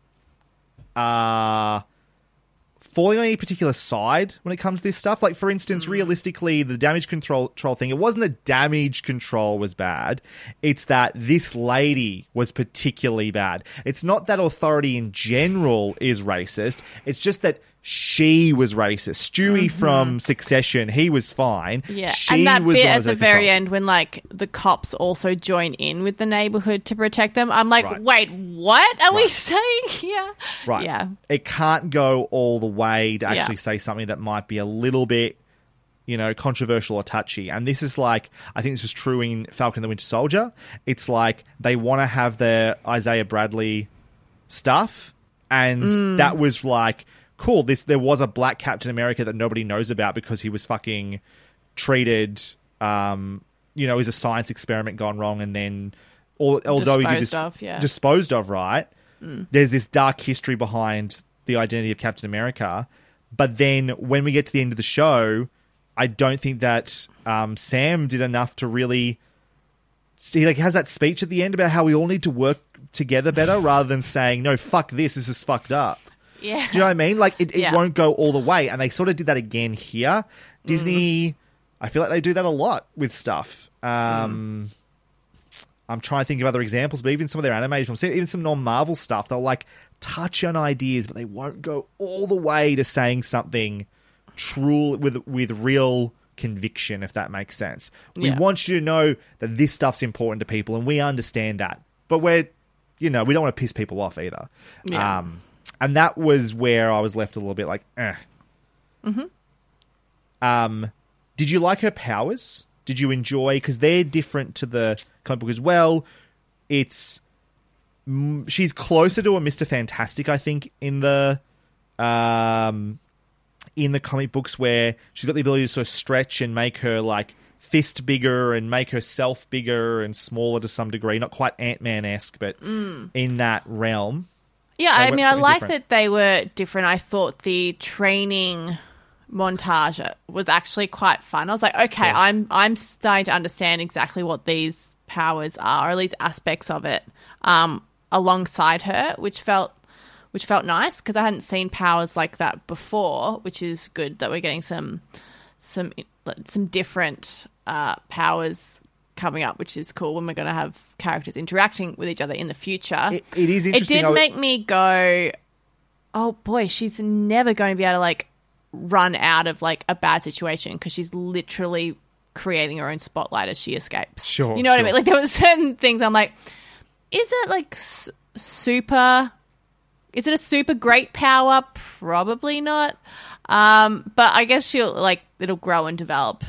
uh falling on any particular side when it comes to this stuff. Like, for instance, realistically, the damage control, control thing, it wasn't that damage control was bad. It's that this lady was particularly bad. It's not that authority in general is racist. It's just that she was racist. Stewie from Succession, he was fine. Yeah, She and that was bit the one at who was the out of very control. end when like the cops also join in with the neighborhood to protect them. I'm like, Right. wait, what are we Right. saying here? Right. Yeah. It can't go all the way to Yeah. actually say something that might be a little bit, you know, controversial or touchy. And this is like, I think this was true in Falcon and the Winter Soldier. It's like they want to have their Isaiah Bradley stuff. And Mm. that was like, cool, this there was a black Captain America that nobody knows about because he was fucking treated, um, you know, as a science experiment gone wrong and then, al- although he did this, Disposed of, yeah. disposed of, right? Mm. There's this dark history behind the identity of Captain America. But then when we get to the end of the show, I don't think that um, Sam did enough to really he like has that speech at the end about how we all need to work together better rather than saying, no, fuck this, this is fucked up. Yeah. Do you know what I mean? Like, it, it Yeah. won't go all the way. And they sort of did that again here. Disney, mm. I feel like they do that a lot with stuff. Um, mm. I'm trying to think of other examples, but even some of their animated films, even some non-Marvel stuff, they'll like touch on ideas, but they won't go all the way to saying something true with with real conviction, if that makes sense. We Yeah. want you to know that this stuff's important to people, and we understand that. But we're, you know, we don't want to piss people off either. Yeah. Um, and that was where I was left a little bit like, eh. Mm-hmm. Um, did you like her powers? Did you enjoy? Because they're different to the comic book as well. It's mm, she's closer to a Mister Fantastic, I think, in the um in the comic books, where she's got the ability to sort of stretch and make her like fist bigger and make herself bigger and smaller to some degree. Not quite Ant-Man-esque, but Mm. in that realm. Yeah, They I went mean, I something like different. that they were different. I thought the training montage was actually quite fun. I was like, okay, Yeah. I'm I'm starting to understand exactly what these powers are, or at least aspects of it, um, alongside her, which felt which felt nice because I hadn't seen powers like that before, which is good that we're getting some some some different uh, powers coming up, which is cool when we're going to have characters interacting with each other in the future. It, it is It interesting. did I w- make me go, oh boy, she's never going to be able to like run out of like a bad situation because she's literally creating her own spotlight as she escapes. Sure, you know what I sure. mean? Like there were certain things I'm like, is it like s- super? Is it a super great power? Probably not. Um, but I guess she'll like it'll grow and develop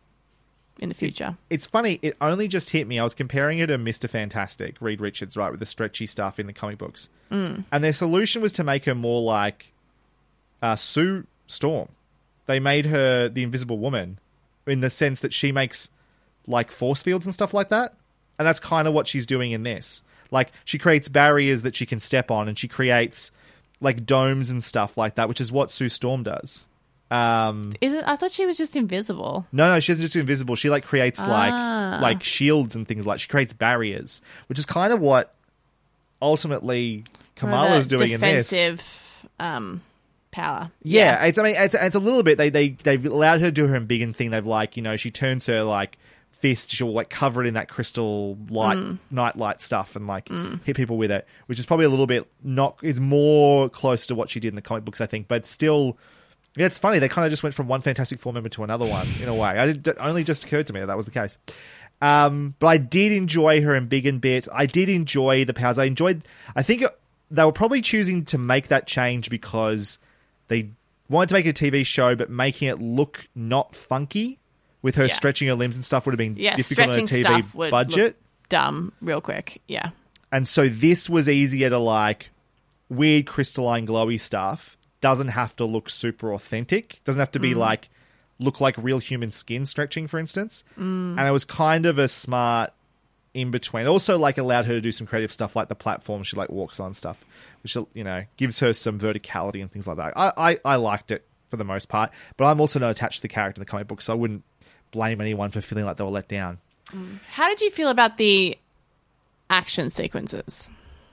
in the future. It's funny, it only just hit me. I was comparing it to Mister Fantastic, Reed Richards, right, with the stretchy stuff in the comic books. Mm. And their solution was to make her more like uh, Sue Storm. They made her the Invisible Woman in the sense that she makes like force fields and stuff like that. And that's kind of what she's doing in this. Like, she creates barriers that she can step on, and she creates like domes and stuff like that, which is what Sue Storm does. Um, Is it? I thought she was just invisible. no, no, she doesn't just do invisible. She like creates Ah. like like shields and things like. She creates barriers, which is kind of what ultimately Kamala is doing in this. Defensive um, power. Yeah, it's I mean it's, it's a little bit. They they they've allowed her to do her embiggen thing. They've like you know she turns her like fist. She'll like cover it in that crystal light Mm. night light stuff and like Mm. hit people with it, which is probably a little bit not is more close to what she did in the comic books, I think. But still, yeah, it's funny. They kind of just went from one Fantastic Four member to another one in a way. I did, it only just occurred to me that that was the case. Um, but I did enjoy her embiggen bit. I did enjoy the powers. I enjoyed. I think they were probably choosing to make that change because they wanted to make it a T V show, but making it look not funky with her Yeah. stretching her limbs and stuff would have been Yeah, difficult on a stretching T V stuff would budget. look dumb real quick. Yeah. And so this was easier to like weird crystalline glowy stuff. Doesn't have to look super authentic. Doesn't have to be Mm. like look like real human skin stretching, for instance. Mm. And it was kind of a smart in between. It also like allowed her to do some creative stuff like the platform she like walks on stuff, which you know gives her some verticality and things like that. I, I, I liked it for the most part, but I'm also not attached to the character in the comic book, so I wouldn't blame anyone for feeling like they were let down. How did you feel about the action sequences?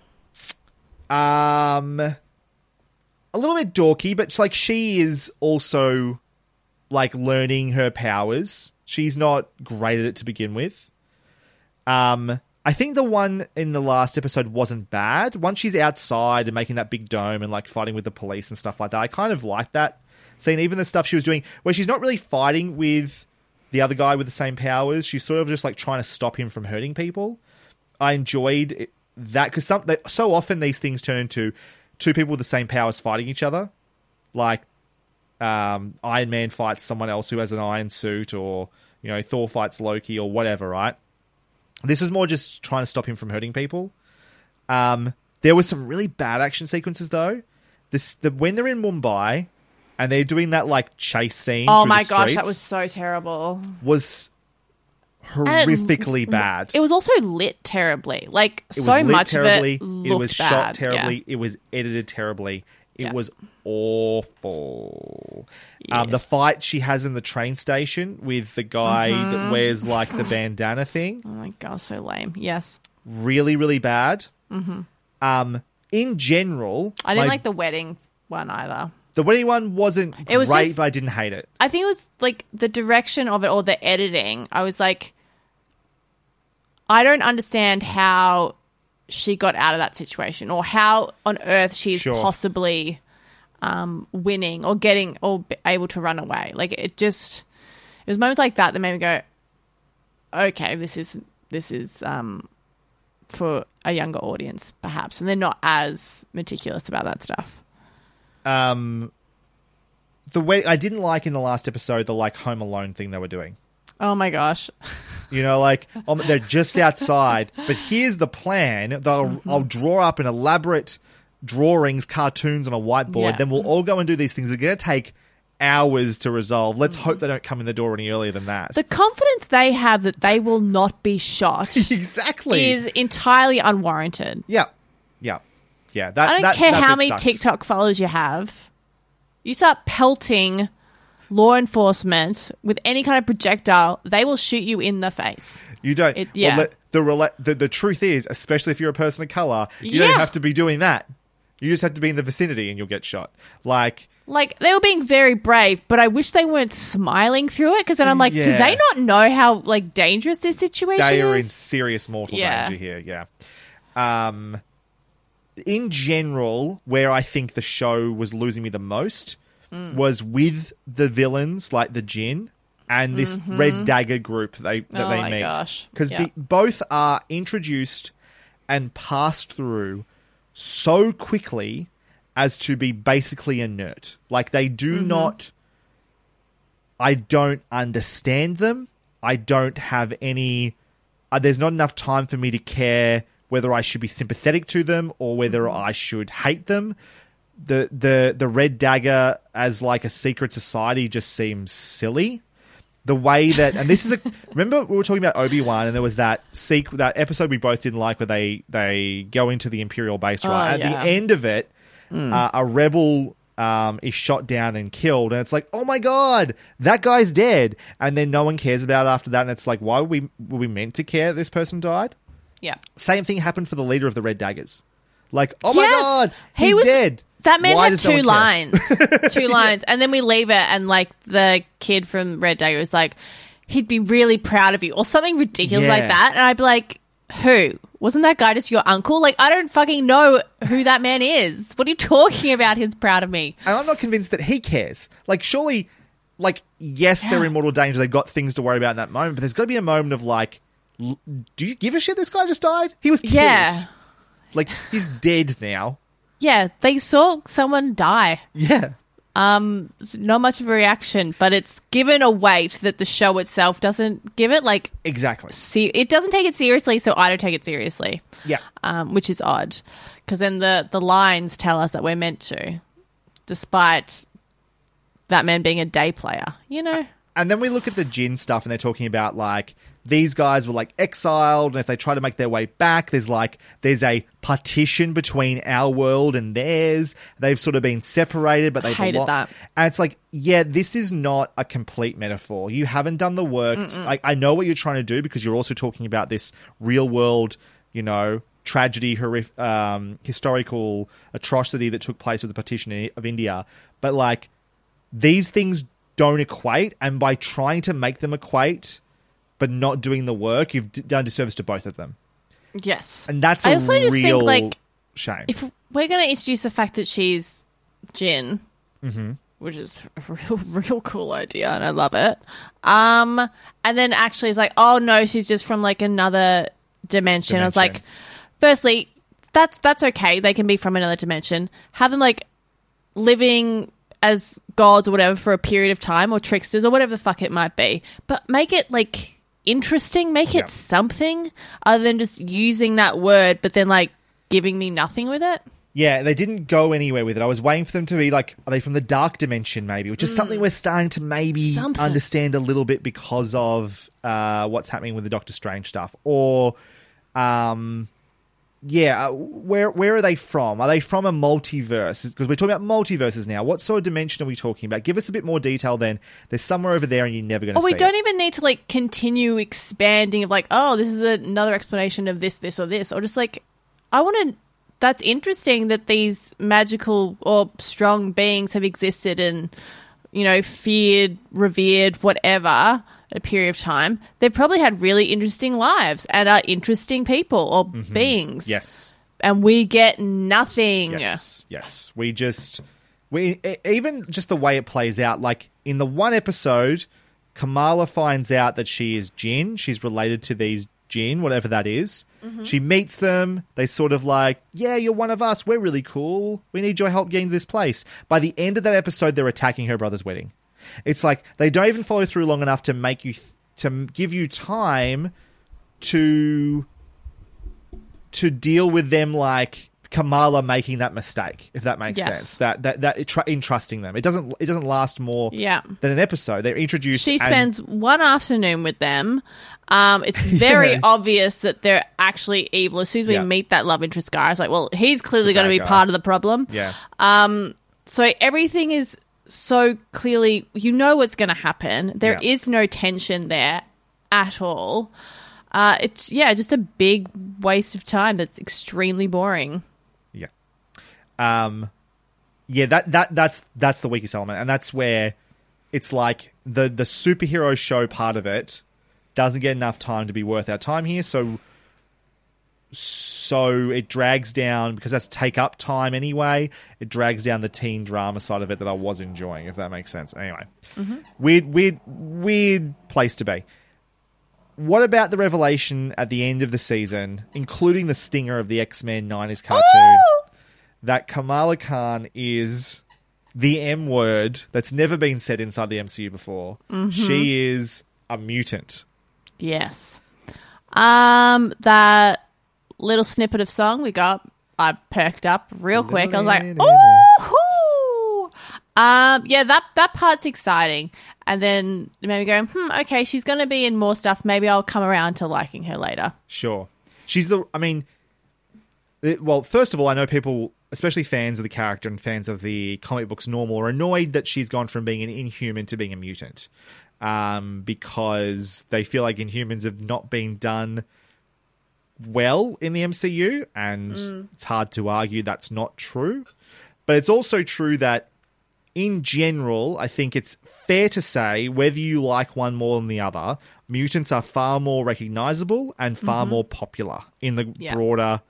Um, a little bit dorky, but like she is also like learning her powers. She's not great at it to begin with. Um, I think the one in the last episode wasn't bad. Once she's outside and making that big dome and like fighting with the police and stuff like that, I kind of liked that scene. Even the stuff she was doing where she's not really fighting with the other guy with the same powers. She's sort of just like trying to stop him from hurting people. I enjoyed it, that because some they, so often these things turn into two people with the same powers fighting each other. Like um, Iron Man fights someone else who has an iron suit, or you know Thor fights Loki, or whatever. Right? This was more just trying to stop him from hurting people. Um, there were some really bad action sequences though. This the when they're in Mumbai and they're doing that like chase scene. Oh through my the gosh, streets that was so terrible. was And it- horrifically bad. It was also lit terribly. Like It so was lit much terribly. of it looked it was bad. shot terribly. Yeah. It was edited terribly. It Yeah. was awful. Yes. Um, the fight she has in the train station with the guy Mhm. that wears like the bandana thing. Oh my god, so lame. Yes. Really, really bad. Mm-hmm. Um, in general, I didn't my- like the wedding one either. the wedding one wasn't It was great, just- but I didn't hate it. I think it was like the direction of it or the editing. I was like, I don't understand how she got out of that situation or how on earth she's Sure. possibly um, winning or getting or b- able to run away. Like it just, it was moments like that that made me go, okay, this is this is um, for a younger audience perhaps, and they're not as meticulous about that stuff. Um, the way I didn't like in the last episode the like Home Alone thing they were doing. Oh my gosh. You know, like um, they're just outside, but here's the plan. They'll, Mm-hmm. I'll draw up an elaborate drawings, cartoons on a whiteboard. Yeah. Then we'll all go and do these things. They're going to take hours to resolve. Let's hope they don't come in the door any earlier than that. The confidence they have that they will not be shot exactly is entirely unwarranted. Yeah, yeah, yeah. That, I don't that, care that how bit many sucked. TikTok followers you have. You start pelting law enforcement with any kind of projectile, they will shoot you in the face. You don't. It- yeah. Well, the, the, rela- the the truth is, especially if you're a person of color, you Yeah. don't have to be doing that. You just have to be in the vicinity and you'll get shot. Like, Like, they were being very brave, but I wish they weren't smiling through it, because then I'm like, do Yeah. they not know how, like, dangerous this situation they are is? in serious mortal Yeah. danger here. Yeah. Um. In general, where I think the show was losing me the most Mm. was with the villains, like the Jinn, and this Mhm. Red Dagger group they that Oh they my meet. gosh. Because Yeah. both are introduced and passed through so quickly as to be basically inert. Like they do Mhm. not. I don't understand them. I don't have any. Uh, there's not enough time for me to care whether I should be sympathetic to them or whether Mm-hmm. I should hate them. The the the Red Dagger as like a secret society just seems silly. The way that, and this is a, remember we were talking about Obi-Wan and there was that sequ- that episode we both didn't like where they they go into the Imperial base, right? Oh, At yeah. the end of it, Mm. uh, a rebel um, is shot down and killed, and it's like, oh my god, that guy's dead, and then no one cares about it after that, and it's like, why were we were we meant to care that this person died? Yeah. Same thing happened for the leader of the Red Daggers. Like, oh my Yes! god, He he's was- dead. That man Why had does no two one care? lines. Two lines. And then we leave it, and, like, the kid from Red Dagger was like, he'd be really proud of you, or something ridiculous Yeah. like that. And I'd be like, who? Wasn't that guy just your uncle? Like, I don't fucking know who that man is. What are you talking about? He's proud of me. And I'm not convinced that he cares. Like, surely, like, yes, they're in mortal danger. They've got things to worry about in that moment, but there's got to be a moment of, like, l- do you give a shit this guy just died? He was killed. Yeah. Like, he's dead now. Yeah, they saw someone die. Yeah. Um, not much of a reaction, but it's given a weight that the show itself doesn't give it. Like, Exactly. see, it doesn't take it seriously, so I don't take it seriously. Yeah. Um, which is odd, because then the the lines tell us that we're meant to, despite that man being a day player. You know. And then we look at the Jinn stuff and they're talking about, like, these guys were, like, exiled, and if they try to make their way back, there's, like, there's a partition between our world and theirs. They've sort of been separated, but they've Hated belo- that. And it's like, yeah, this is not a complete metaphor. You haven't done the work. Mm-mm. I, I know what you're trying to do because you're also talking about this real-world, you know, tragedy, horrific, um, historical atrocity that took place with the partition of India. But, like, these things don't equate, and by trying to make them equate but not doing the work, you've d- done disservice to both of them. Yes. And that's a I also just real think, like, shame. if we're going to introduce the fact that she's Jinn, Mm-hmm. which is a real, real cool idea, and I love it. Um, and then actually it's like, oh no, she's just from like another dimension. I was like, Dimension. firstly, that's that's okay. They can be from another dimension. Have them like living as gods or whatever for a period of time, or tricksters or whatever the fuck it might be. But make it like interesting. Make it Yeah. something other than just using that word, but then like giving me nothing with it. Yeah, they didn't go anywhere with it. I was waiting for them to be like, are they from the dark dimension maybe? Which is something we're starting to maybe Something. understand a little bit because of uh, what's happening with the Doctor Strange stuff. Or, um, yeah, uh, where where are they from? Are they from a multiverse? Because we're talking about multiverses now. What sort of dimension are we talking about? Give us a bit more detail then. There's somewhere over there and you're never going to Or see we don't it. even need to, like, continue expanding of, like, oh, this is another explanation of this, this, or this. Or just, like, I want to... That's interesting that these magical or strong beings have existed and, you know, feared, revered, whatever... a period of time. They've probably had really interesting lives and are interesting people or Mm-hmm. beings. Yes. And we get nothing. Yes, yes. We just... we e- even just the way it plays out, like, in the one episode, Kamala finds out that she is Jinn. She's related to these Jinn, whatever that is. Mm-hmm. She meets them. They sort of like, yeah, you're one of us. We're really cool. We need your help getting to this place. By the end of that episode, they're attacking her brother's wedding. It's like they don't even follow through long enough to make you th- to give you time to to deal with them, like Kamala making that mistake, if that makes Yes. sense. That that that tr- entrusting them. It doesn't it doesn't last more Yeah. than an episode. They're introduced. She and- spends one afternoon with them. Um, it's very Yeah. obvious that they're actually evil. As soon as we Yeah. meet that love interest guy, it's like, well, he's clearly The going to bad be guy. part of the problem. Yeah. Um, so everything is so clearly, you know what's going to happen. There Yeah. is no tension there at all. Uh, it's, yeah, just a big waste of time that's extremely boring. Yeah. Um, yeah, that, that that's that's the weakest element, and that's where it's like the the superhero show part of it doesn't get enough time to be worth our time here, so so it drags down, because that's take up time anyway. It drags down the teen drama side of it that I was enjoying, if that makes sense. Anyway, Mm-hmm. weird, weird, weird place to be. What about the revelation at the end of the season, including the stinger of the X-Men nineties cartoon, that Kamala Khan is the M word that's never been said inside the M C U before? Mhm. She is a mutant. Yes. Um, that little snippet of song we got, I perked up real quick. I was like, oh, um, yeah, that that part's exciting. And then maybe going, hmm, okay, she's going to be in more stuff. Maybe I'll come around to liking her later. Sure. She's the, I mean, it, well, first of all, I know people, especially fans of the character and fans of the comic books normal, are annoyed that she's gone from being an Inhuman to being a mutant. Um, because they feel like Inhumans have not been done well in the M C U, and Mm. it's hard to argue that's not true. But it's also true that in general, I think it's fair to say, whether you like one more than the other, mutants are far more recognizable and far Mhm. more popular in the Yeah. broader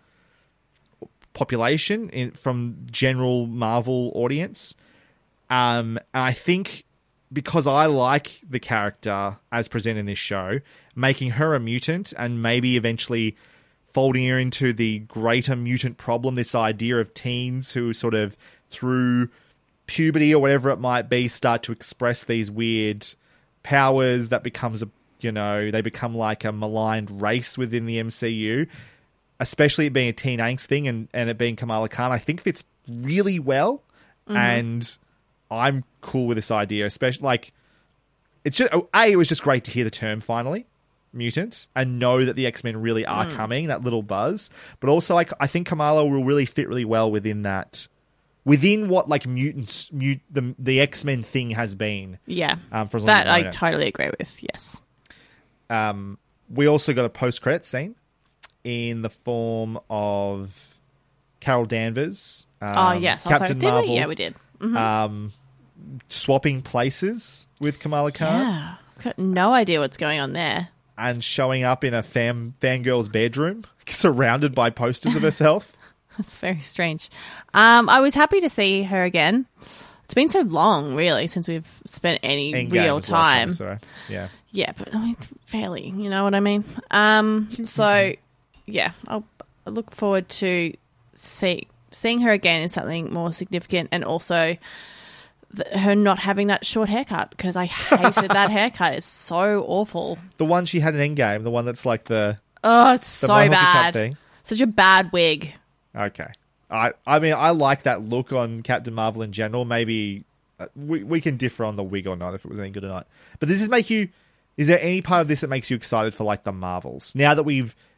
population in, from general Marvel audience. Um, and I think because I like the character as presented in this show, making her a mutant and maybe eventually folding her into the greater mutant problem, this idea of teens who sort of through puberty or whatever it might be start to express these weird powers that becomes a, you know, they become like a maligned race within the M C U, especially it being a teen angst thing and, and it being Kamala Khan, I think fits really well. Mhm. And I'm cool with this idea, especially like it's just a it was just great to hear the term finally, mutant, and know that the X-Men really are Mm. coming, that little buzz. But also like I think Kamala will really fit really well within that, within what like mutants mut, the the X-Men thing has been. Yeah. Um, for as long as That we've I known it. totally agree with. Yes. Um, we also got a post-credit scene in the form of Carol Danvers. Um, Oh, yes. I was Captain like, did we? Marvel. Yeah, we did. Mhm. Um, swapping places with Kamala Khan. Yeah. Got no idea what's going on there. And showing up in a fan fangirl's bedroom, surrounded by posters of herself. That's very strange. Um, I was happy to see her again. It's been so long, really, since we've spent any Endgame real was the last time. sorry. Yeah. Yeah, but I mean, fairly, you know what I mean? Um, so, yeah, I'll, I look forward to see, seeing her again in something more significant, and also th- her not having that short haircut, because I hated that haircut. It's so awful. The one she had in Endgame, the one that's like the Oh, it's the so mohawky type bad. thing. Such a bad wig. Okay. I I mean, I like that look on Captain Marvel in general. Maybe uh, we we can differ on the wig or not, if it was any good or not. But does this make you... Is there any part of this that makes you excited for, like, the Marvels? Now that we've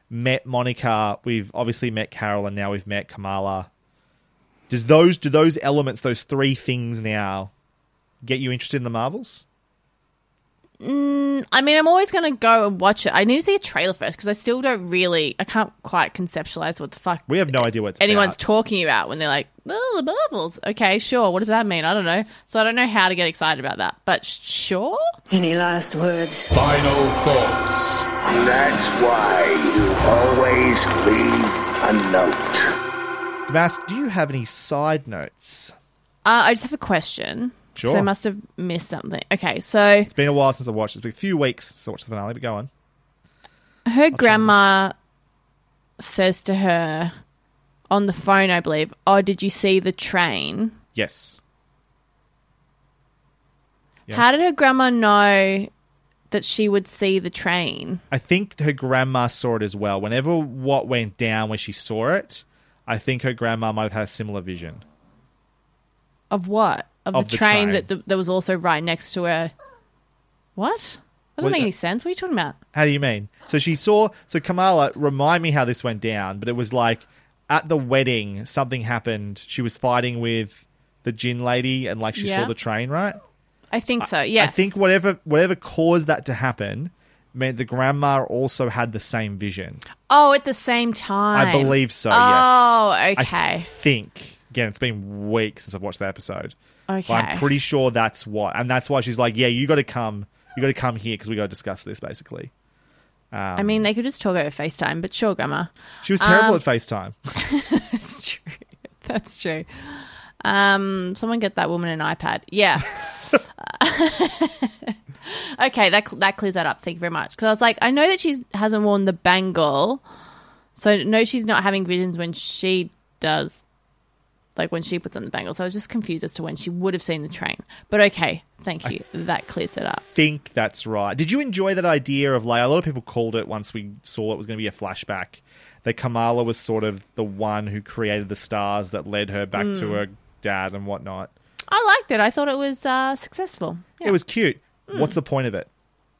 met Monica, we've obviously met Carol, and now we've met Kamala. Does those do those elements, those three things now, get you interested in the Marvels? Mm, I mean, I'm always going to go and watch it. I need to see a trailer first because I still don't really, I can't quite conceptualize what the fuck We have no idea what it's anyone's about. talking about when they're like, oh, the Marvels. Okay, sure. What does that mean? I don't know. So I don't know how to get excited about that. But sh- sure. Any last words? Final thoughts. That's why you always leave a note. Damask, do you have any side notes? Uh, I just have a question. Sure. So I must have missed something. Okay, so It's been a while since I watched it. It's been a few weeks since I watched the finale, but go on. her grandma says to her on the phone, I believe, oh, did you see the train? Yes. Yes. How did her grandma know that she would see the train? I think her grandma saw it as well. Whenever what went down when she saw it, I think her grandma might have had a similar vision. Of what? Of, Of the, the train, train. that the, that was also right next to her. What? Doesn't What- make any sense. What are you talking about? How do you mean? So she saw... So Kamala, remind me how this went down, but it was like at the wedding, something happened. She was fighting with the gin lady and like she Yeah. saw the train, right? I think so, yes. I think whatever whatever caused that to happen meant the grandma also had the same vision. Oh, at the same time. I believe so, Oh, yes. okay. I think. Again, it's been weeks since I've watched the episode. Okay. But I'm pretty sure that's what. And that's why she's like, yeah, you got to come. You got to come here because we got to discuss this, basically. Um, I mean, they could just talk over FaceTime, but sure, Grandma. she was terrible Um, at FaceTime. That's true. That's true. Um, someone get that woman an iPad. Yeah. Okay, that that clears that up. Thank you very much. Because I was like, I know that she hasn't worn the bangle, so no, she's not having visions when she does, like when she puts on the bangle. So I was just confused as to when she would have seen the train. But okay, thank you. that clears it up. think that's right. Did you enjoy that idea of like a lot of people called it once we saw it was going to be a flashback that Kamala was sort of the one who created the stars that led her back to Mm. her dad and whatnot. I liked it. I thought it was uh, successful. Yeah. It was cute. Mm. What's the point of it?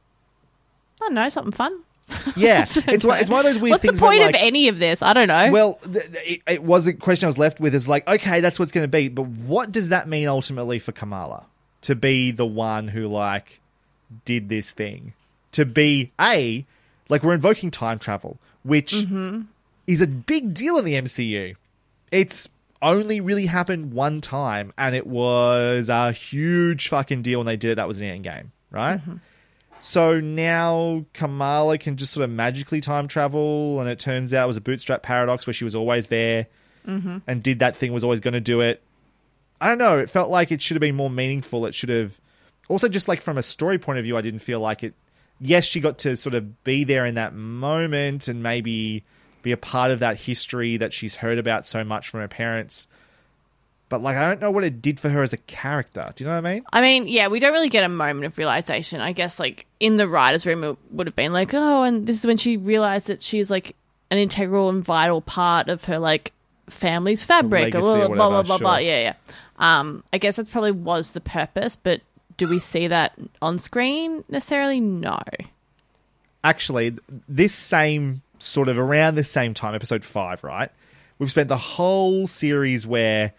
I don't know, something fun. Yeah, it's one, it's one of those weird What's things. the point where, of like, any of this? I don't know. Well, th- th- it, it was a question I was left with. Is like, okay, that's what's going to be, but what does that mean ultimately for Kamala to be the one who like did this thing? To be a like we're invoking time travel, which Mhm. is a big deal in the M C U. It's only really happened one time, and it was a huge fucking deal when they did it. That was an Endgame, right? So now Kamala can just sort of magically time travel, and it turns out it was a bootstrap paradox where she was always there Mhm. and did that thing, was always going to do it. I don't know. It felt like it should have been more meaningful. It should have... Also, just like from a story point of view, I didn't feel like it... Yes, she got to sort of be there in that moment and maybe be a part of that history that she's heard about so much from her parents. But like, I don't know what it did for her as a character. Do you know what I mean? I mean, yeah, we don't really get a moment of realization. I guess, like, in the writer's room, it would have been like, oh, and this is when she realized that she's, like, an integral and vital part of her, like, family's fabric. Legacy Or or blah, blah, whatever, blah, blah. sure. Yeah, yeah. Um, I guess that probably was the purpose, but do we see that on screen necessarily? No. Actually, this same sort of around this same time, episode five, right? We've spent the whole series where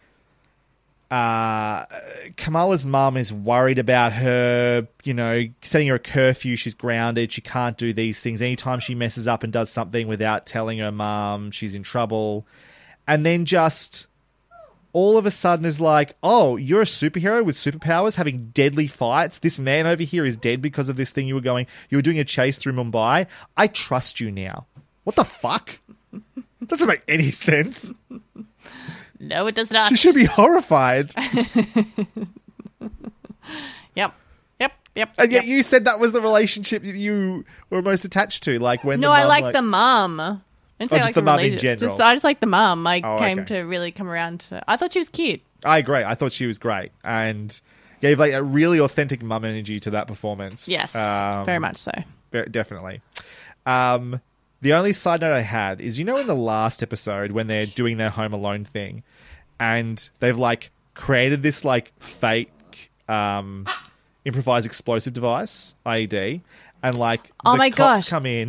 uh, Kamala's mum is worried about her, you know, setting her a curfew. She's grounded. She can't do these things. Anytime she messes up and does something without telling her mum, she's in trouble. And then just all of a sudden is like, oh, you're a superhero with superpowers having deadly fights. This man over here is dead because of this thing you were going, you were doing a chase through Mumbai. I trust you now. What the fuck? Doesn't make any sense. No, it does not. She should be horrified. Yep. Yep. Yep. And yet yep. you said that was the relationship that you were most attached to. Like when No, the I mum, like, like the mum. I didn't Oh, say just like the mum in relationship. general. Just, I just like the mum. I Oh, came okay. to really come around to... I thought she was cute. I agree. I thought she was great and gave like a really authentic mum energy to that performance. Yes, Um, very much so. Ve- Definitely. Um, the only side note I had is, you know, in the last episode when they're doing their Home Alone thing and they've like created this like fake um, improvised explosive device, I E D, and like Oh the my cops gosh. come in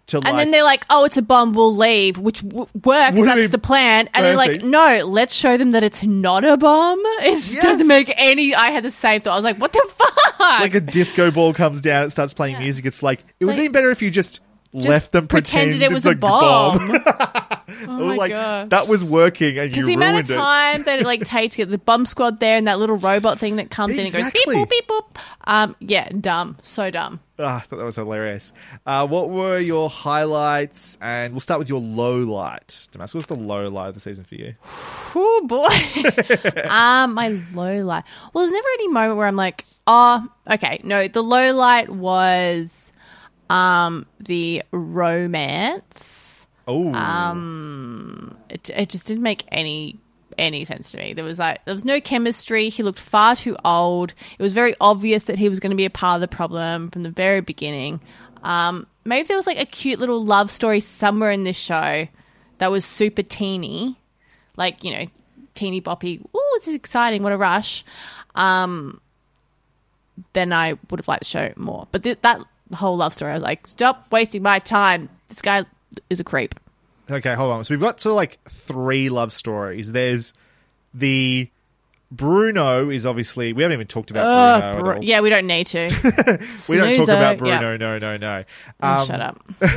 to like, and then they're like, "Oh, it's a bomb. We'll leave," which w- works. Wouldn't That's it the plan. And they're like, perfect? "No, let's show them that it's not a bomb." It Yes. doesn't make any. I had the same thought. I was like, "What the fuck?" like a disco ball comes down, it starts playing music. It's like it would have been better if you just, Just left them pretended pretend it was it's a bomb. bomb. Oh It was my like, God. that was working, and you Because the amount ruined of it. time that it like takes to get the bomb squad there and that little robot thing that comes in and goes beep Exactly. boop beep boop. Um, yeah, dumb, so dumb. Ah, I thought that was hilarious. Uh, what were your highlights? And we'll start with your low light. Damascus, what's the low light of the season for you? Oh boy. um, my low light. Well, there's never any moment where I'm like, oh, okay. No, the low light was um the romance. Oh. Um, it it just didn't make any any sense to me. There was like there was no chemistry. He looked far too old. It was very obvious that he was going to be a part of the problem from the very beginning. Um, maybe if there was like a cute little love story somewhere in this show that was super teeny, like, you know, teeny boppy. Ooh, this is exciting! What a rush! Um, then I would have liked the show more. But th- that whole love story, I was like, stop wasting my time. This guy is a creep. Okay, hold on. So we've got sort of like three love stories. There's the Bruno is obviously, we haven't even talked about Uh, Bruno Bru- at all. yeah, we don't need to. We don't talk Snoozer, about Bruno. yeah. No, no, no. Oh, Um, shut up.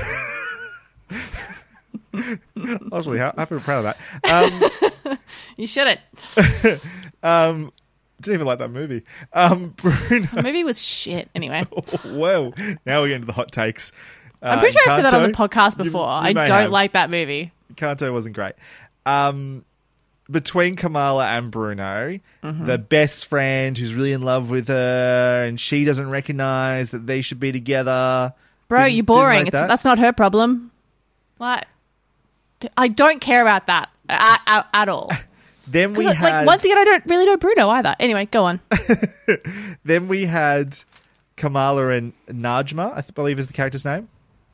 I was really ha- happy and proud of that. Um, You shouldn't. um, didn't even like that movie. Um, Bruno. The movie was shit. Anyway, Well, now we're getting to the hot takes. I'm Uh, pretty sure I've said that on the Kanto, podcast you- before. you I may don't have. like that movie. Kanto wasn't great. Um, between Kamala and Bruno, Mm-hmm. the best friend who's really in love with her, and she doesn't recognize that they should be together. Bro, Didn't- you're didn't boring. like It's, that? that's not her problem. Like, I don't care about that at, at, at all. Then 'Cause, we like, had once again, I don't really know Bruno either. Anyway, go on. then we had Kamala and Najma, I th- believe is the character's name.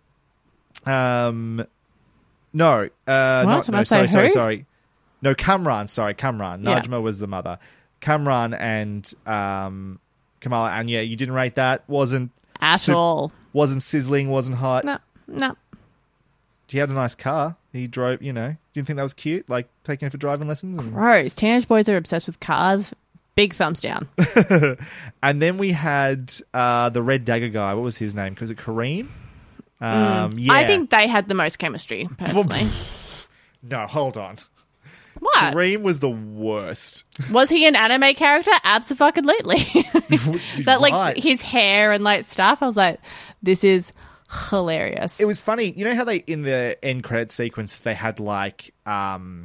Um, no, uh, not, Am no, I sorry, saying sorry, who? sorry. No, Kamran, sorry, Kamran. Yeah. Najma was the mother. Kamran and um, Kamala, and yeah, you didn't rate that. Wasn't At sup- all. Wasn't sizzling. Wasn't hot. No, no. He had a nice car. He drove. You know, didn't think that was cute. Like taking her for driving lessons. And, Gross. Teenage boys are obsessed with cars. Big thumbs down. and then we had uh, the Red Dagger guy. What was his name? Was it Kareem? Um, yeah. I think they had the most chemistry, personally. No, hold on. What? Kareem was the worst. Was he an anime character? Absolutely. that like right. his hair and like stuff. I was like, this is hilarious. It was funny. You know how they in the end credit sequence they had like um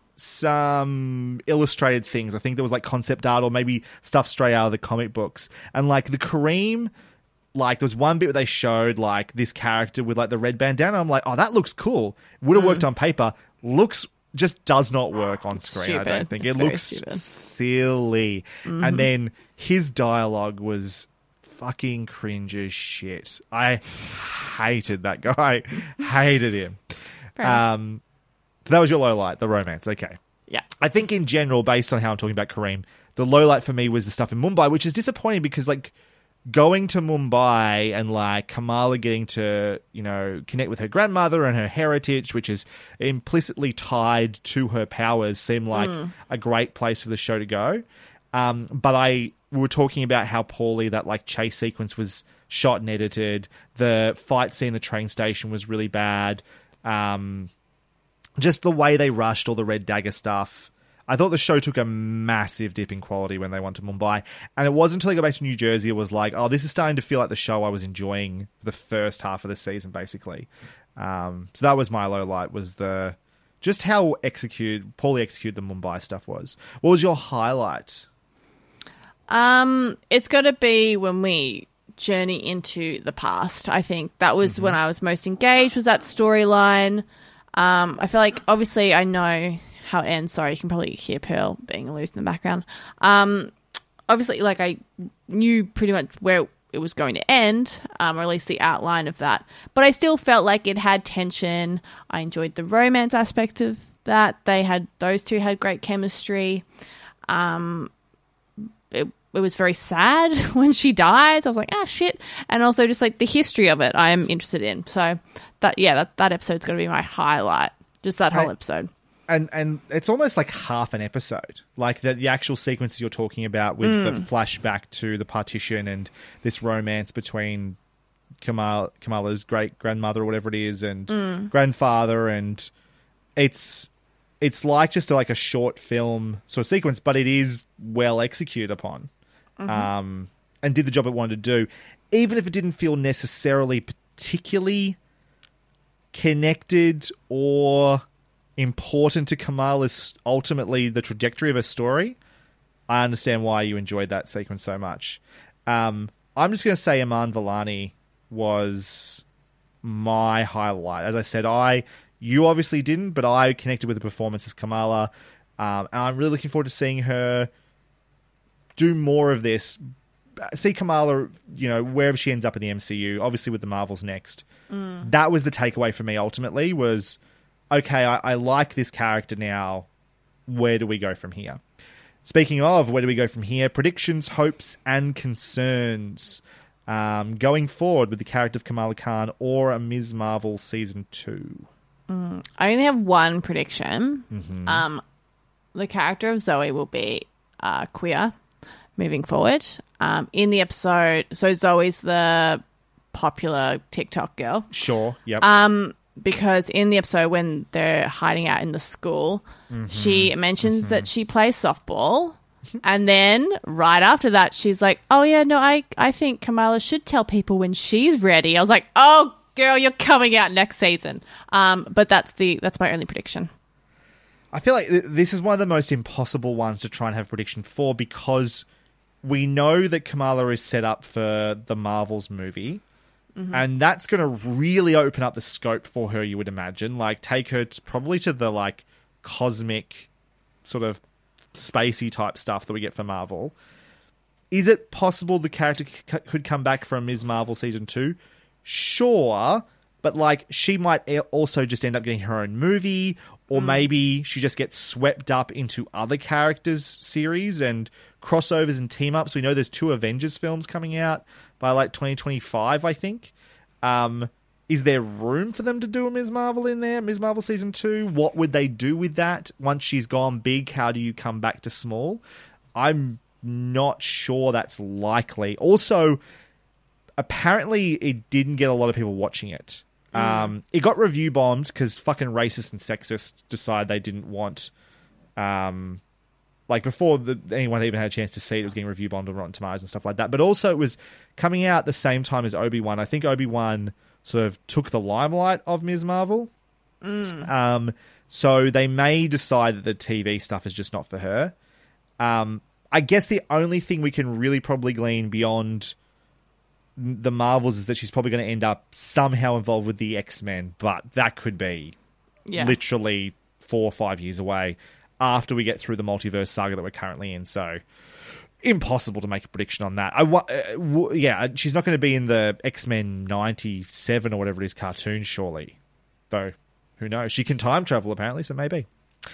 some illustrated things. I think there was like concept art or maybe stuff straight out of the comic books. And like the Kareem, like there was one bit where they showed like this character with like the red bandana. I'm like, oh, that looks cool. Would have Mm. worked on paper. Looks just does not work on screen. Stupid. I don't think It's it very looks stupid. silly. Mhm. And then his dialogue was fucking cringe as shit. I hated that guy. Hated him. Fair enough. Um, so that was your low light, the romance. Okay. Yeah. I think in general, based on how I'm talking about Kareem, the low light for me was the stuff in Mumbai, which is disappointing because like going to Mumbai and like Kamala getting to, you know, connect with her grandmother and her heritage, which is implicitly tied to her powers, seemed like Mm. a great place for the show to go. Um, but I we were talking about how poorly that like chase sequence was shot and edited. The fight scene at the train station was really bad. Um, just the way they rushed all the Red Dagger stuff. I thought the show took a massive dip in quality when they went to Mumbai. And it wasn't until I got back to New Jersey it was like, oh, this is starting to feel like the show I was enjoying for the first half of the season, basically. Um, so that was my low light, was the just how execute poorly executed the Mumbai stuff was. What was your highlight? Um, it's got to be when we journey into the past. I think that was when I was most engaged. Was that storyline? Um, I feel like obviously I know how it ends. Sorry, you can probably hear Pearl being loose in the background. Um, obviously, like I knew pretty much where it was going to end, um, or at least the outline of that. But I still felt like it had tension. I enjoyed the romance aspect of that. They had those two had great chemistry. Um, it it was very sad when she dies. I was like, ah, shit. And also just like the history of it, I am interested in. So that yeah, that that episode's going to be my highlight. Just that whole I- episode. And and it's almost like half an episode. Like the, the actual sequences you're talking about with Mm. the flashback to the partition and this romance between Kamala, Kamala's great grandmother or whatever it is and Mm. grandfather, and it's it's like just like a short film sort of sequence, but it is well executed upon, Mhm. um, and did the job it wanted to do, even if it didn't feel necessarily particularly connected or important to Kamala's ultimately the trajectory of her story. I understand why you enjoyed that sequence so much. Um, I'm just going to say Iman Vellani was my highlight. As I said, I you obviously didn't, but I connected with the performance as Kamala, um, and I'm really looking forward to seeing her do more of this. See Kamala, you know, wherever she ends up in the M C U, obviously with the Marvels next. Mm. That was the takeaway for me ultimately was, okay, I, I like this character now. Where do we go from here? Speaking of, where do we go from here? Predictions, hopes, and concerns um, going forward with the character of Kamala Khan or a Miz Marvel Season two. Mm. I only have one prediction. Mhm. Um, the character of Zoe will be uh, queer moving forward. Um, in the episode, so Zoe's the popular TikTok girl. Sure, yep. Um, because in the episode when they're hiding out in the school, Mhm. she mentions that she plays softball. And then right after that, she's like, oh, yeah, no, I, I think Kamala should tell people when she's ready. I was like, oh, girl, you're coming out next season. Um, but that's the that's my only prediction. I feel like th- this is one of the most impossible ones to try and have a prediction for because we know that Kamala is set up for the Marvels movie. Mhm. And that's going to really open up the scope for her, you would imagine. Like, take her to, probably to the, like, cosmic sort of spacey type stuff that we get for Marvel. Is it possible the character c- could come back from Miz Marvel Season two? Sure, but, like, she might a- also just end up getting her own movie, or Mm. maybe she just gets swept up into other characters' series and crossovers and team-ups. We know there's two Avengers films coming out by, like, twenty twenty-five, I think. Um, is there room for them to do a Miz Marvel in there? Miz Marvel Season two? What would they do with that? Once she's gone big, how do you come back to small? I'm not sure that's likely. Also, apparently it didn't get a lot of people watching it. Mm. Um, it got review bombed because fucking racist and sexist decided they didn't want... Um, like, before the, anyone even had a chance to see it, it was getting review bombed on Rotten Tomatoes and stuff like that. But also, it was coming out the same time as Obi-Wan. I think Obi-Wan sort of took the limelight of Miz Marvel. Mm. Um, so they may decide that the T V stuff is just not for her. Um, I guess the only thing we can really probably glean beyond the Marvels is that she's probably going to end up somehow involved with the X-Men, but that could be Yeah. literally four or five years away after we get through the multiverse saga that we're currently in. So impossible to make a prediction on that. I wa- uh, w- yeah, she's not going to be in the X-Men ninety-seven or whatever it is cartoon, surely. Though, who knows? She can time travel, apparently, so maybe.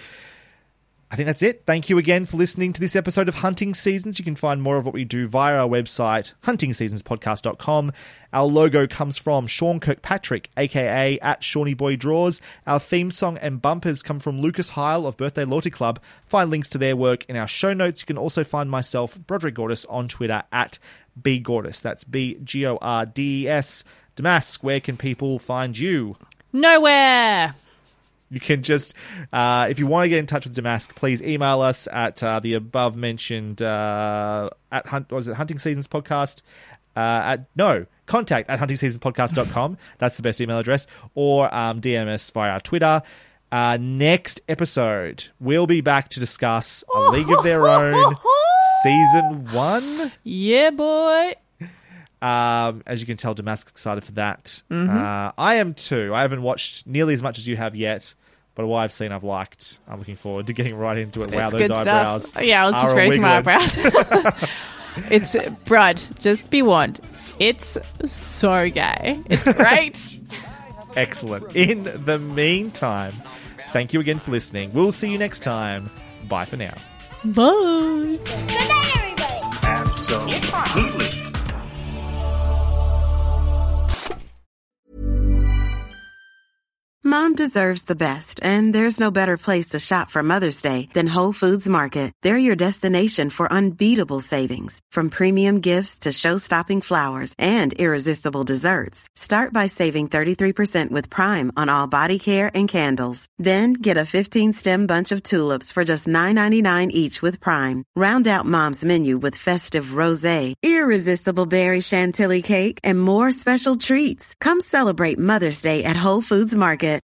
I think that's it. Thank you again for listening to this episode of Hunting Seasons. You can find more of what we do via our website, hunting seasons podcast dot com. Our logo comes from Sean Kirkpatrick, a k a at Shawnee Boy Draws. Our theme song and bumpers come from Lucas Heil of Birthday Loyalty Club. Find links to their work in our show notes. You can also find myself, Broderick Gordis, on Twitter at bgordis. That's B G O R D E S. Damask, where can people find you? Nowhere. You can just, uh, if you want to get in touch with Damask, please email us at uh, the above mentioned, uh, at hunt, was it Hunting Seasons Podcast? Uh, at, no, contact at hunting seasons podcast dot com. That's the best email address. Or um, D M us via our Twitter. Uh, next episode, we'll be back to discuss A League of Their Own Season one. Yeah, boy. Um, as you can tell, Damask's excited for that. Mhm. Uh, I am too. I haven't watched nearly as much as you have yet, but what I've seen, I've liked. I'm looking forward to getting right into it. Wow, It's those good eyebrows! stuff. Yeah, I was just are raising my a-wiggling. eyebrows. It's, Brud, just be warned. It's so gay. It's great. Excellent. In the meantime, thank you again for listening. We'll see you next time. Bye for now. Bye. Good night, everybody. That's Mom deserves the best, and there's no better place to shop for Mother's Day than Whole Foods Market. They're your destination for unbeatable savings, from premium gifts to show-stopping flowers and irresistible desserts. Start by saving thirty-three percent with Prime on all body care and candles. Then get a fifteen-stem bunch of tulips for just nine ninety-nine each with Prime. Round out Mom's menu with festive rosé, irresistible berry chantilly cake, and more special treats. Come celebrate Mother's Day at Whole Foods Market.